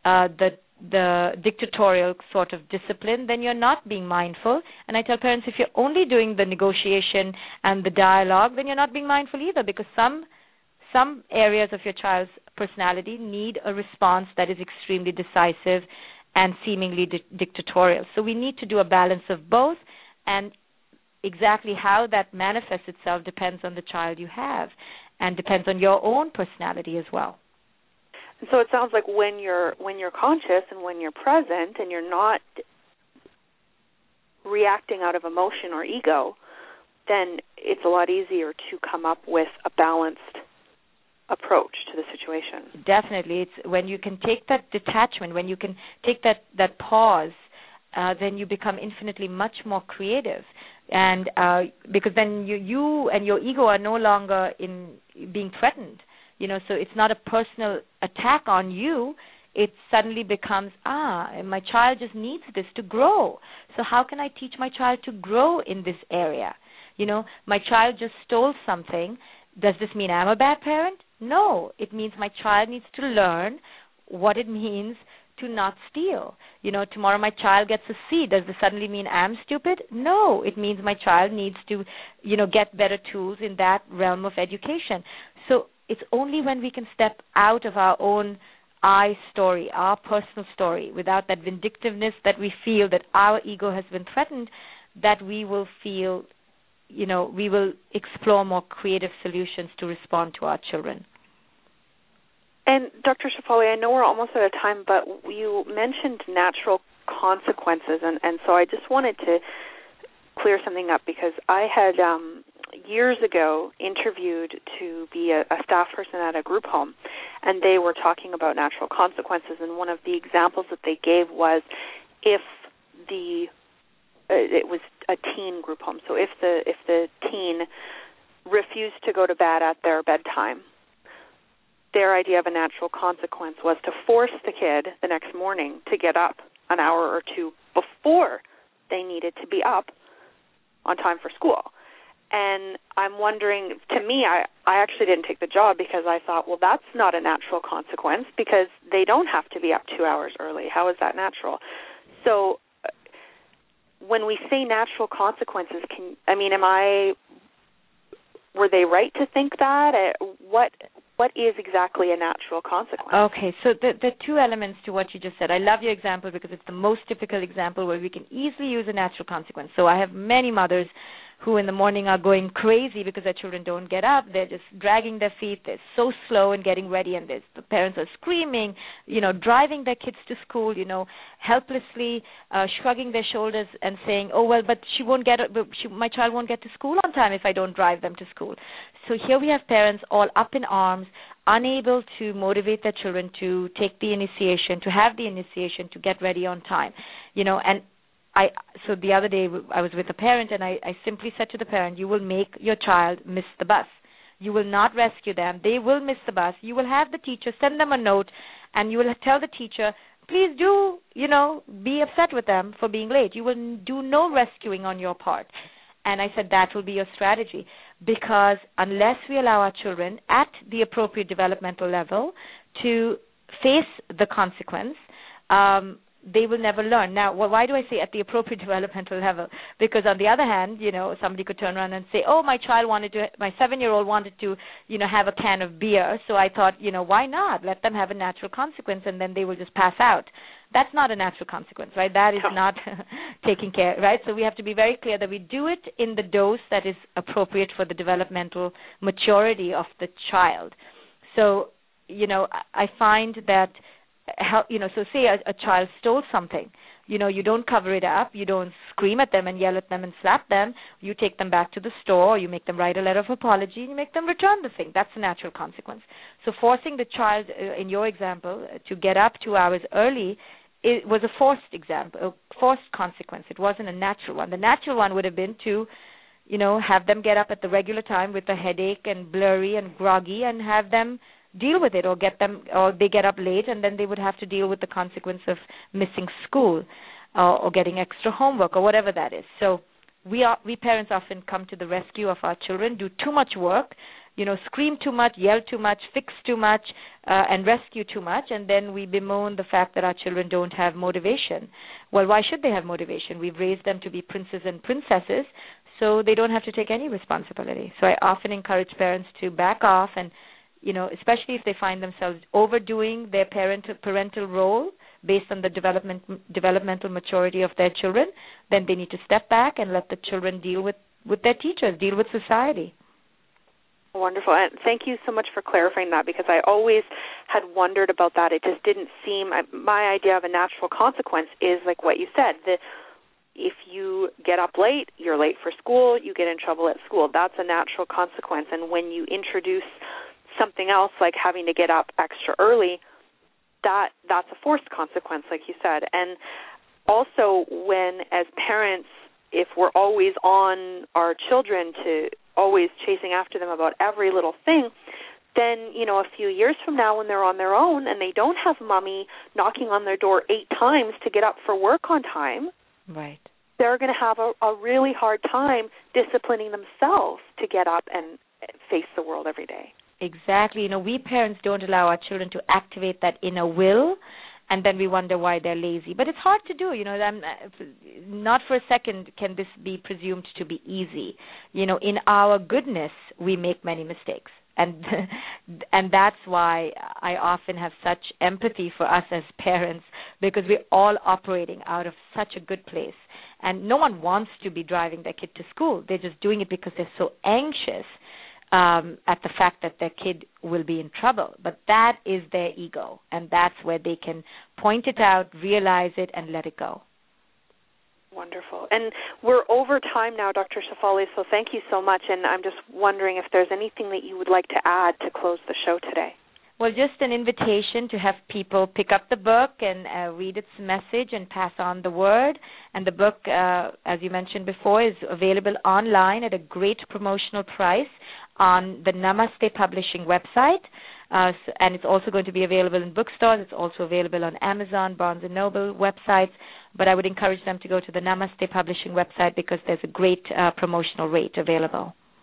the dictatorial sort of discipline, then you're not being mindful. And I tell parents if you're only doing the negotiation and the dialogue, then you're not being mindful either, because some areas of your child's personality need a response that is extremely decisive and seemingly dictatorial. So we need to do a balance of both, and exactly how that manifests itself depends on the child you have and depends on your own personality as well. And so it sounds like when you're conscious and when you're present and you're not reacting out of emotion or ego, then it's a lot easier to come up with a balanced approach to the situation. Definitely. It's when you can take that detachment, when you can take that pause, then you become infinitely much more creative. And because then you and your ego are no longer in being threatened. So it's not a personal attack on you. It suddenly becomes, my child just needs this to grow. So how can I teach my child to grow in this area? My child just stole something. Does this mean I'm a bad parent? No. It means my child needs to learn what it means to not steal. Tomorrow my child gets a C. Does this suddenly mean I'm stupid? No. It means my child needs to, get better tools in that realm of education. So it's only when we can step out of our own I story, our personal story, without that vindictiveness that we feel that our ego has been threatened, that we will feel, we will explore more creative solutions to respond to our children. And Dr. Shefali, I know we're almost out of time, but you mentioned natural consequences, and so I just wanted to clear something up, because I had years ago interviewed to be a staff person at a group home, and they were talking about natural consequences, and one of the examples that they gave was if it was a teen group home, so if the teen refused to go to bed at their bedtime, their idea of a natural consequence was to force the kid the next morning to get up an hour or two before they needed to be up on time for school. And I'm wondering, to me, I actually didn't take the job because I thought, well, that's not a natural consequence because they don't have to be up 2 hours early. How is that natural? So when we say natural consequences, were they right to think that? What is exactly a natural consequence? Okay, so the two elements to what you just said. I love your example because it's the most typical example where we can easily use a natural consequence. So I have many mothers who in the morning are going crazy because their children don't get up. They're just dragging their feet. They're so slow in getting ready, and the parents are screaming, driving their kids to school, helplessly shrugging their shoulders and saying, oh, well, but my child won't get to school on time if I don't drive them to school. So here we have parents all up in arms, unable to motivate their children to take the initiation, to have the initiation, to get ready on time, So the other day I was with a parent, and I simply said to the parent, you will make your child miss the bus. You will not rescue them. They will miss the bus. You will have the teacher send them a note, and you will tell the teacher, please do, be upset with them for being late. You will do no rescuing on your part. And I said that will be your strategy, because unless we allow our children at the appropriate developmental level to face the consequence, they will never learn. Now, why do I say at the appropriate developmental level? Because on the other hand, somebody could turn around and say, oh, my 7-year-old wanted to, have a can of beer. So I thought, why not? Let them have a natural consequence, and then they will just pass out. That's not a natural consequence, right? That is not taking care, right? So we have to be very clear that we do it in the dose that is appropriate for the developmental maturity of the child. So, I find that so say a child stole something, you don't cover it up, you don't scream at them and yell at them and slap them, you take them back to the store, you make them write a letter of apology, and you make them return the thing. That's a natural consequence. So forcing the child, in your example, to get up 2 hours early, it was a forced consequence. It wasn't a natural one. The natural one would have been to, have them get up at the regular time with a headache and blurry and groggy, and have them deal with it, or they get up late, and then they would have to deal with the consequence of missing school or getting extra homework or whatever that is. So we parents often come to the rescue of our children, do too much work, scream too much, yell too much, fix too much, and rescue too much, and then we bemoan the fact that our children don't have motivation. Well, why should they have motivation? We've raised them to be princes and princesses, so they don't have to take any responsibility. So I often encourage parents to back off and especially if they find themselves overdoing their parental role based on the developmental maturity of their children, then they need to step back and let the children deal with their teachers, deal with society. Wonderful. And thank you so much for clarifying that, because I always had wondered about that. It just didn't seem, my idea of a natural consequence is like what you said, that if you get up late, you're late for school, you get in trouble at school. That's a natural consequence. And when you introduce something else like having to get up extra early, that's a forced consequence, like you said. And also, when as parents, if we're always on our children to always chasing after them about every little thing, then, a few years from now when they're on their own and they don't have mommy knocking on their door 8 times to get up for work on time, right, they're going to have a really hard time disciplining themselves to get up and face the world every day. Exactly. We parents don't allow our children to activate that inner will, and then we wonder why they're lazy. But it's hard to do. Not for a second can this be presumed to be easy. In our goodness, we make many mistakes. And that's why I often have such empathy for us as parents, because we're all operating out of such a good place. And no one wants to be driving their kid to school. They're just doing it because they're so anxious at the fact that their kid will be in trouble. But that is their ego, and that's where they can point it out, realize it, and let it go. Wonderful. And we're over time now, Dr. Shefali, so thank you so much. And I'm just wondering if there's anything that you would like to add to close the show today. Well, just an invitation to have people pick up the book and read its message and pass on the word. And the book, as you mentioned before, is available online at a great promotional price on the Namaste Publishing website. And it's also going to be available in bookstores. It's also available on Amazon, Barnes & Noble websites. But I would encourage them to go to the Namaste Publishing website because there's a great promotional rate available.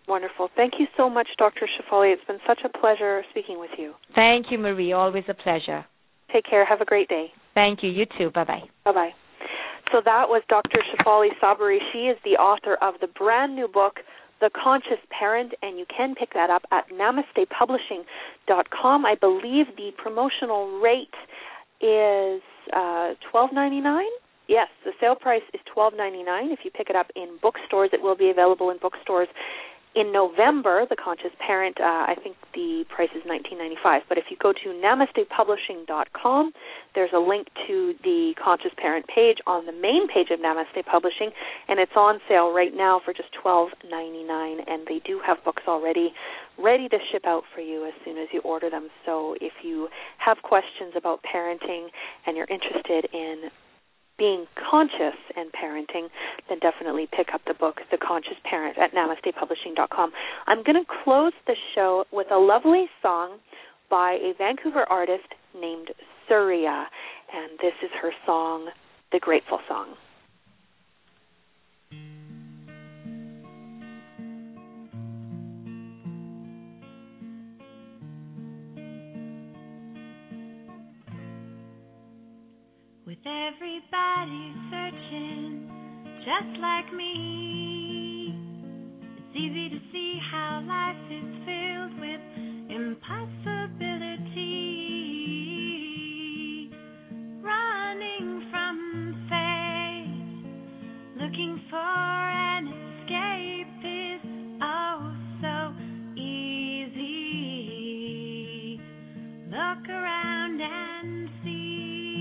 Wonderful. Thank you so much, Dr. Shefali. It's been such a pleasure speaking with you. Thank you, Marie. Always a pleasure. Take care. Have a great day. Thank you. You too. Bye-bye. Bye-bye. So that was Dr. Shefali Sabri. She is the author of the brand new book, The Conscious Parent, and you can pick that up at namastepublishing.com. I believe the promotional rate is $12.99. Yes, the sale price is $12.99. If you pick it up in bookstores, it will be available in bookstores in November. The Conscious Parent, I think the price is $19.95. But if you go to namastepublishing.com, there's a link to the Conscious Parent page on the main page of Namaste Publishing, and it's on sale right now for just $12.99. And they do have books already ready to ship out for you as soon as you order them. So if you have questions about parenting and you're interested in being conscious and parenting, then definitely pick up the book, The Conscious Parent, at namastepublishing.com. I'm going to close the show with a lovely song by a Vancouver artist named Surya, and this is her song, The Grateful Song. With everybody searching just like me, it's easy to see how life is filled with impossibility. Running from fate, looking for an escape is oh so easy. Look around and see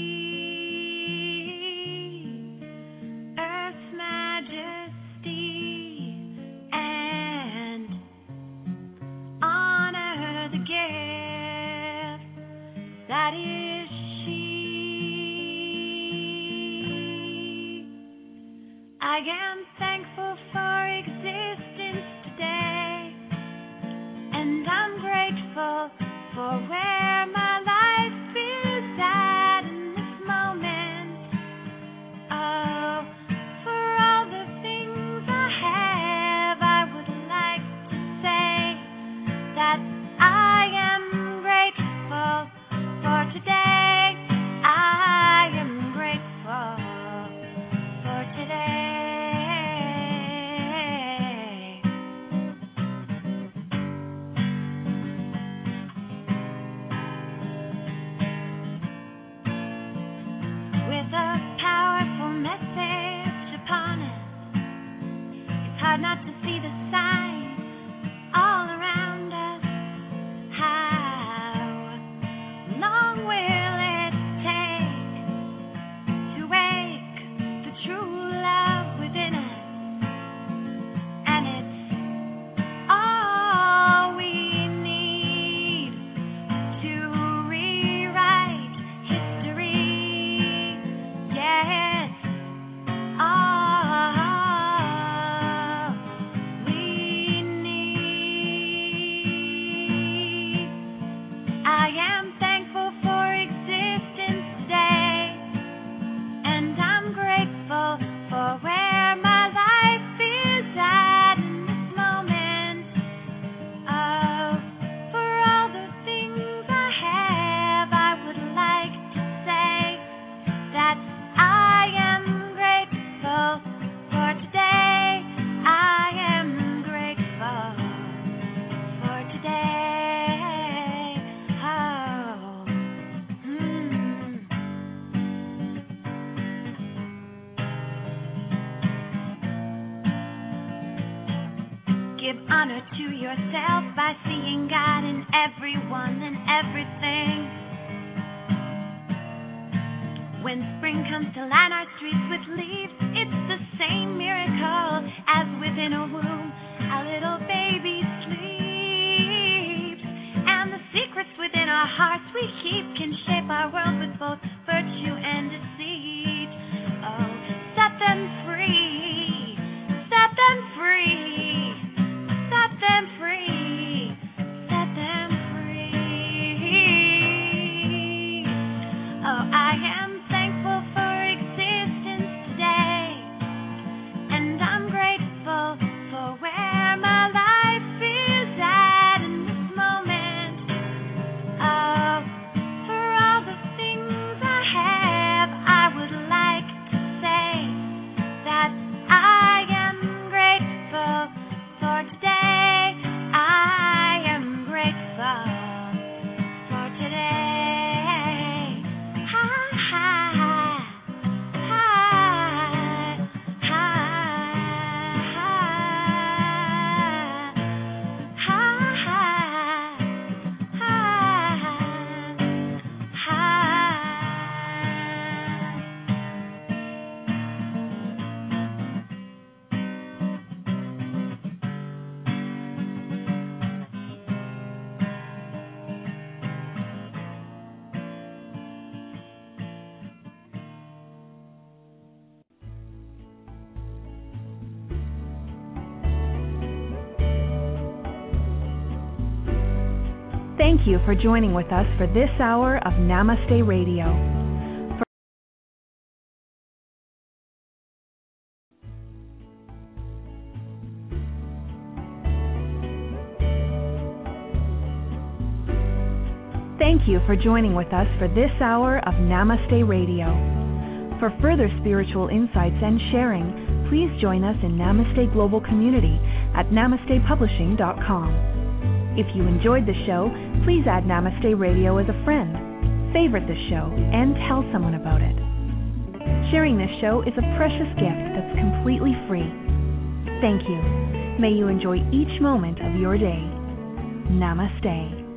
that is she. I am thankful for existence today, and I'm grateful for where my life is at in this moment. Oh, for all the things I have, I would like to say that I am grateful for today. I am grateful for today. With a powerful message upon us, it's hard not to see the signs all around us. How long will it take to wake the true love within us? And it's all we need to rewrite history. Yes, all we need. I am thankful for existence today, and I'm grateful for where my life is at in this moment. Oh, for all the things I have, I would like to say that I am grateful for today. I am grateful for today. Oh, Give honor to yourself by seeing God in everyone and everything. When spring comes to line our streets with leaves, it's the same miracle as within a womb a little baby sleeps. And the secrets within our hearts we keep can shape our world with both virtue and deceit. Oh, set them free, set them free, set them free, set them free. Oh, I am thankful for existence today, and I'm grateful for where my life Thank you for joining with us for this hour of Namaste Radio. Thank you for joining with us for this hour of Namaste Radio. For further spiritual insights and sharing, please join us in Namaste Global Community at namastepublishing.com. If you enjoyed the show, please add Namaste Radio as a friend, favorite the show, and tell someone about it. Sharing this show is a precious gift that's completely free. Thank you. May you enjoy each moment of your day. Namaste.